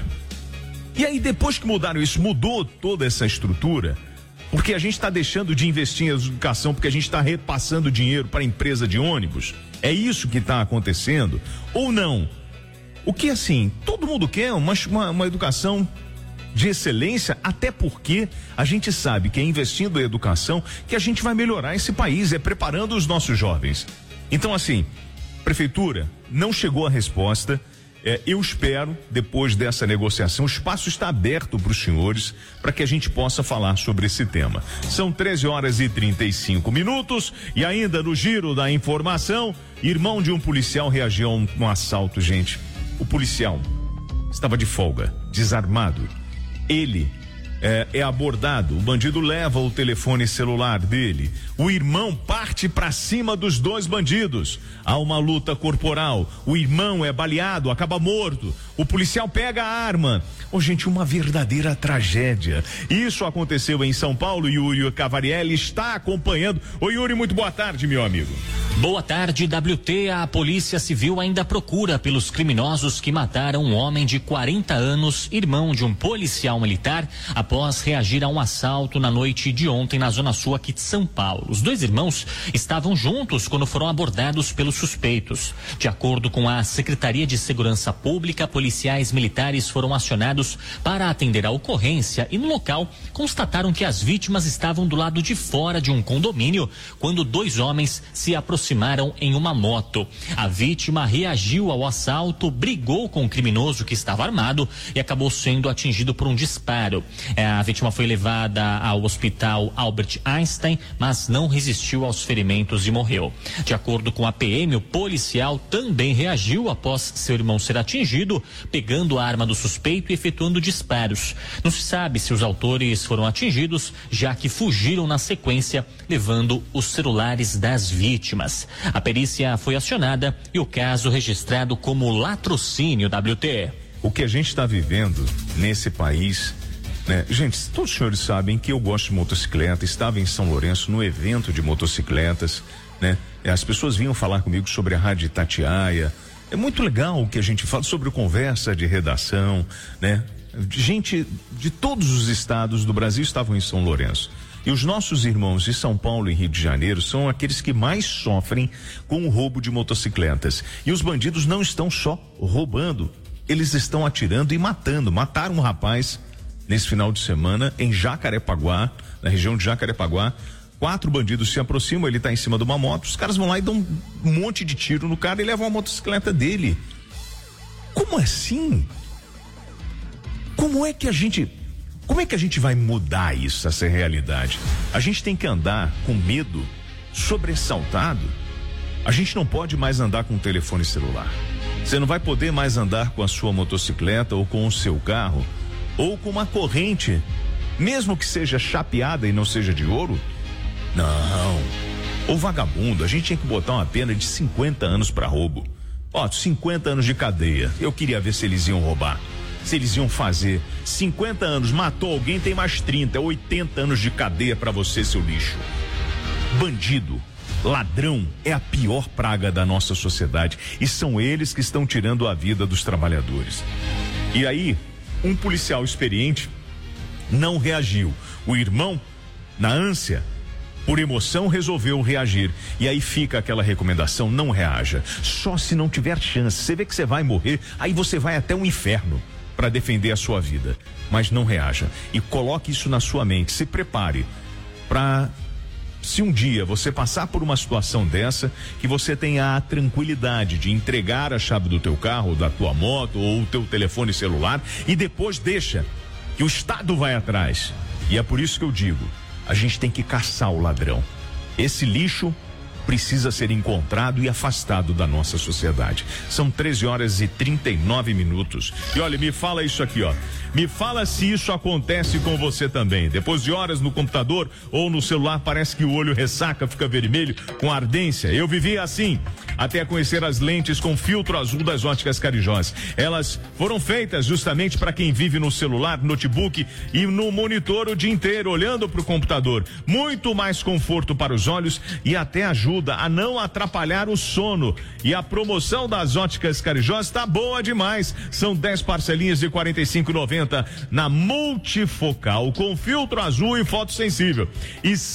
E aí depois que mudaram isso, mudou toda essa estrutura. Porque a gente está deixando de investir em educação porque a gente está repassando dinheiro para a empresa de ônibus? É isso que está acontecendo? Ou não? O que assim, todo mundo quer uma educação de excelência, até porque a gente sabe que é investindo em educação que a gente vai melhorar esse país, é preparando os nossos jovens. Então assim, prefeitura, não chegou a resposta. Eu espero, depois dessa negociação, o espaço está aberto para os senhores, para que a gente possa falar sobre esse tema. São 13h35 e ainda no giro da informação, irmão de um policial reagiu a um assalto, gente. O policial estava de folga, desarmado. Ele é abordado, o bandido leva o telefone celular dele, o irmão parte para cima dos dois bandidos, há uma luta corporal, o irmão é baleado, acaba morto, o policial pega a arma. Gente, uma verdadeira tragédia. Isso aconteceu em São Paulo e Yuri Cavarielli está acompanhando. Oi, Yuri, muito boa tarde, meu amigo. Boa tarde, WT. A Polícia Civil ainda procura pelos criminosos que mataram um homem de 40 anos, irmão de um policial militar, após reagir a um assalto na noite de ontem na Zona Sul aqui de São Paulo. Os dois irmãos estavam juntos quando foram abordados pelos suspeitos. De acordo com a Secretaria de Segurança Pública, policiais militares foram acionados para atender a ocorrência e no local constataram que as vítimas estavam do lado de fora de um condomínio quando dois homens se aproximaram em uma moto. A vítima reagiu ao assalto, brigou com o criminoso que estava armado e acabou sendo atingido por um disparo. A vítima foi levada ao hospital Albert Einstein, mas não resistiu aos ferimentos e morreu. De acordo com a PM, o policial também reagiu após seu irmão ser atingido, pegando a arma do suspeito e efetuando disparos. Não se sabe se os autores foram atingidos, já que fugiram na sequência, levando os celulares das vítimas. A perícia foi acionada e o caso registrado como latrocínio WT. O que a gente está vivendo nesse país, né? Gente, todos os senhores sabem que eu gosto de motocicleta, estava em São Lourenço no evento de motocicletas, né? As pessoas vinham falar comigo sobre a Rádio Itatiaia. É muito legal o que a gente fala sobre conversa de redação, né? Gente de todos os estados do Brasil estavam em São Lourenço. E os nossos irmãos de São Paulo e Rio de Janeiro são aqueles que mais sofrem com o roubo de motocicletas. E os bandidos não estão só roubando, eles estão atirando e matando. Mataram um rapaz nesse final de semana em Jacarepaguá, na região de Jacarepaguá. 4 bandidos se aproximam, ele está em cima de uma moto, os caras vão lá e dão um monte de tiro no cara e levam a motocicleta dele. Como assim? Como é que a gente vai mudar isso, essa realidade? A gente tem que andar com medo, sobressaltado. A gente não pode mais andar com o telefone celular. Você não vai poder mais andar com a sua motocicleta ou com o seu carro ou com uma corrente, mesmo que seja chapeada e não seja de ouro. Não. Ô vagabundo, a gente tinha que botar uma pena de 50 anos para roubo. 50 anos de cadeia. Eu queria ver se eles iam roubar. Se eles iam fazer 50 anos, matou alguém, tem mais 30, 80 anos de cadeia para você, seu lixo. Bandido, ladrão é a pior praga da nossa sociedade e são eles que estão tirando a vida dos trabalhadores. E aí, um policial experiente não reagiu. O irmão, na ânsia, por emoção, resolveu reagir. E aí fica aquela recomendação: não reaja. Só se não tiver chance. Você vê que você vai morrer, aí você vai até o inferno para defender a sua vida. Mas não reaja. E coloque isso na sua mente. Se prepare para, se um dia você passar por uma situação dessa, que você tenha a tranquilidade de entregar a chave do teu carro, da tua moto ou o teu telefone celular e depois deixa que o Estado vai atrás. E é por isso que eu digo: a gente tem que caçar o ladrão. Esse lixo precisa ser encontrado e afastado da nossa sociedade. São 13h39. E olha, me fala isso aqui, ó. Me fala se isso acontece com você também. Depois de horas no computador ou no celular, parece que o olho ressaca, fica vermelho, com ardência. Eu vivia assim, até conhecer as lentes com filtro azul das Óticas Carijós. Elas foram feitas justamente para quem vive no celular, notebook e no monitor o dia inteiro, olhando para o computador. Muito mais conforto para os olhos e até ajuda a não atrapalhar o sono. E a promoção das Óticas Carijós está boa demais. São 10 parcelinhas de R$ 45,90 na multifocal com filtro azul e fotossensível e R$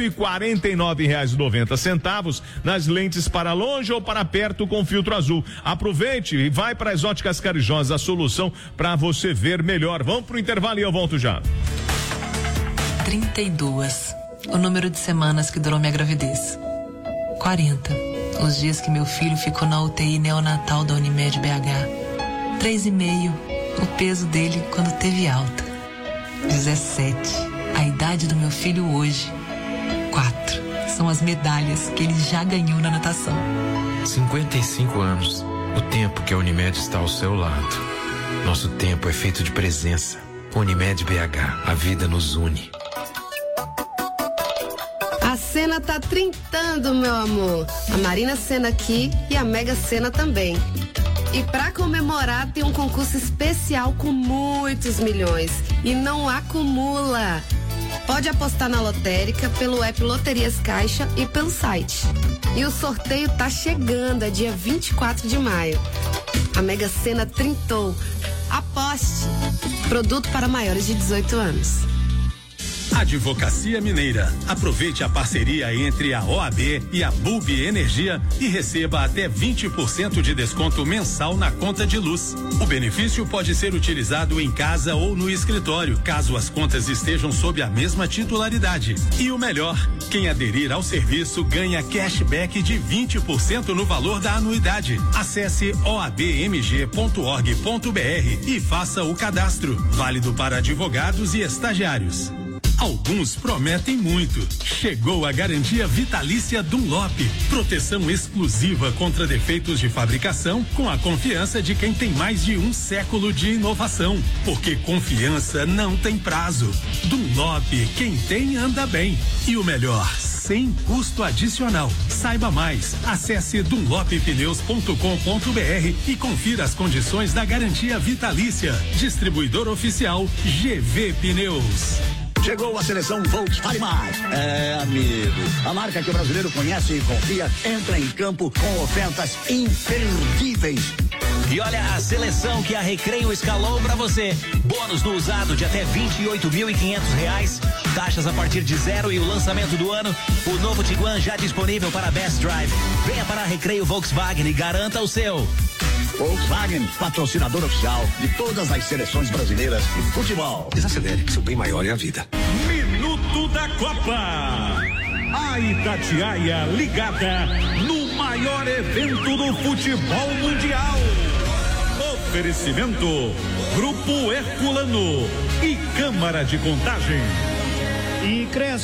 149,90 nas lentes para longe ou para perto com filtro azul. Aproveite e vai para as Óticas Carijós, a solução para você ver melhor. Vamos pro intervalo e eu volto já. 32, o número de semanas que durou minha gravidez. 40, os dias que meu filho ficou na UTI neonatal da Unimed BH. 3,5, o peso dele quando teve alta. 17, a idade do meu filho hoje. 4, são as medalhas que ele já ganhou na natação. 55 anos, o tempo que a Unimed está ao seu lado. Nosso tempo é feito de presença. Unimed BH, a vida nos une. A Sena tá trintando, meu amor. A Marina Sena aqui e a Mega Sena também. E para comemorar tem um concurso especial com muitos milhões e não acumula. Pode apostar na lotérica pelo app Loterias Caixa e pelo site. E o sorteio tá chegando, é dia 24 de maio. A Mega Sena trintou. Aposte. Produto para maiores de 18 anos. Advocacia Mineira. Aproveite a parceria entre a OAB e a Bulb Energia e receba até 20% de desconto mensal na conta de luz. O benefício pode ser utilizado em casa ou no escritório, caso as contas estejam sob a mesma titularidade. E o melhor, quem aderir ao serviço ganha cashback de 20% no valor da anuidade. Acesse oabmg.org.br e faça o cadastro. Válido para advogados e estagiários. Alguns prometem muito. Chegou a garantia vitalícia Dunlop. Proteção exclusiva contra defeitos de fabricação com a confiança de quem tem mais de um século de inovação. Porque confiança não tem prazo. Dunlop, quem tem anda bem. E o melhor, sem custo adicional. Saiba mais. Acesse dunloppneus.com.br e confira as condições da garantia vitalícia. Distribuidor oficial GV Pneus. Chegou a seleção Volkswagen. Amigo, a marca que o brasileiro conhece e confia entra em campo com ofertas imperdíveis. E olha a seleção que a Recreio escalou pra você. Bônus do usado de até R$28.500, taxas a partir de 0 e o lançamento do ano, o novo Tiguan já disponível para Best Drive. Venha para a Recreio Volkswagen e garanta o seu. Volkswagen, patrocinador oficial de todas as seleções brasileiras de futebol. Desacelere, seu bem maior é a vida. Minuto da Copa. A Itatiaia ligada no maior evento do futebol mundial. Oferecimento Grupo Herculano e Câmara de Contagem. E cresce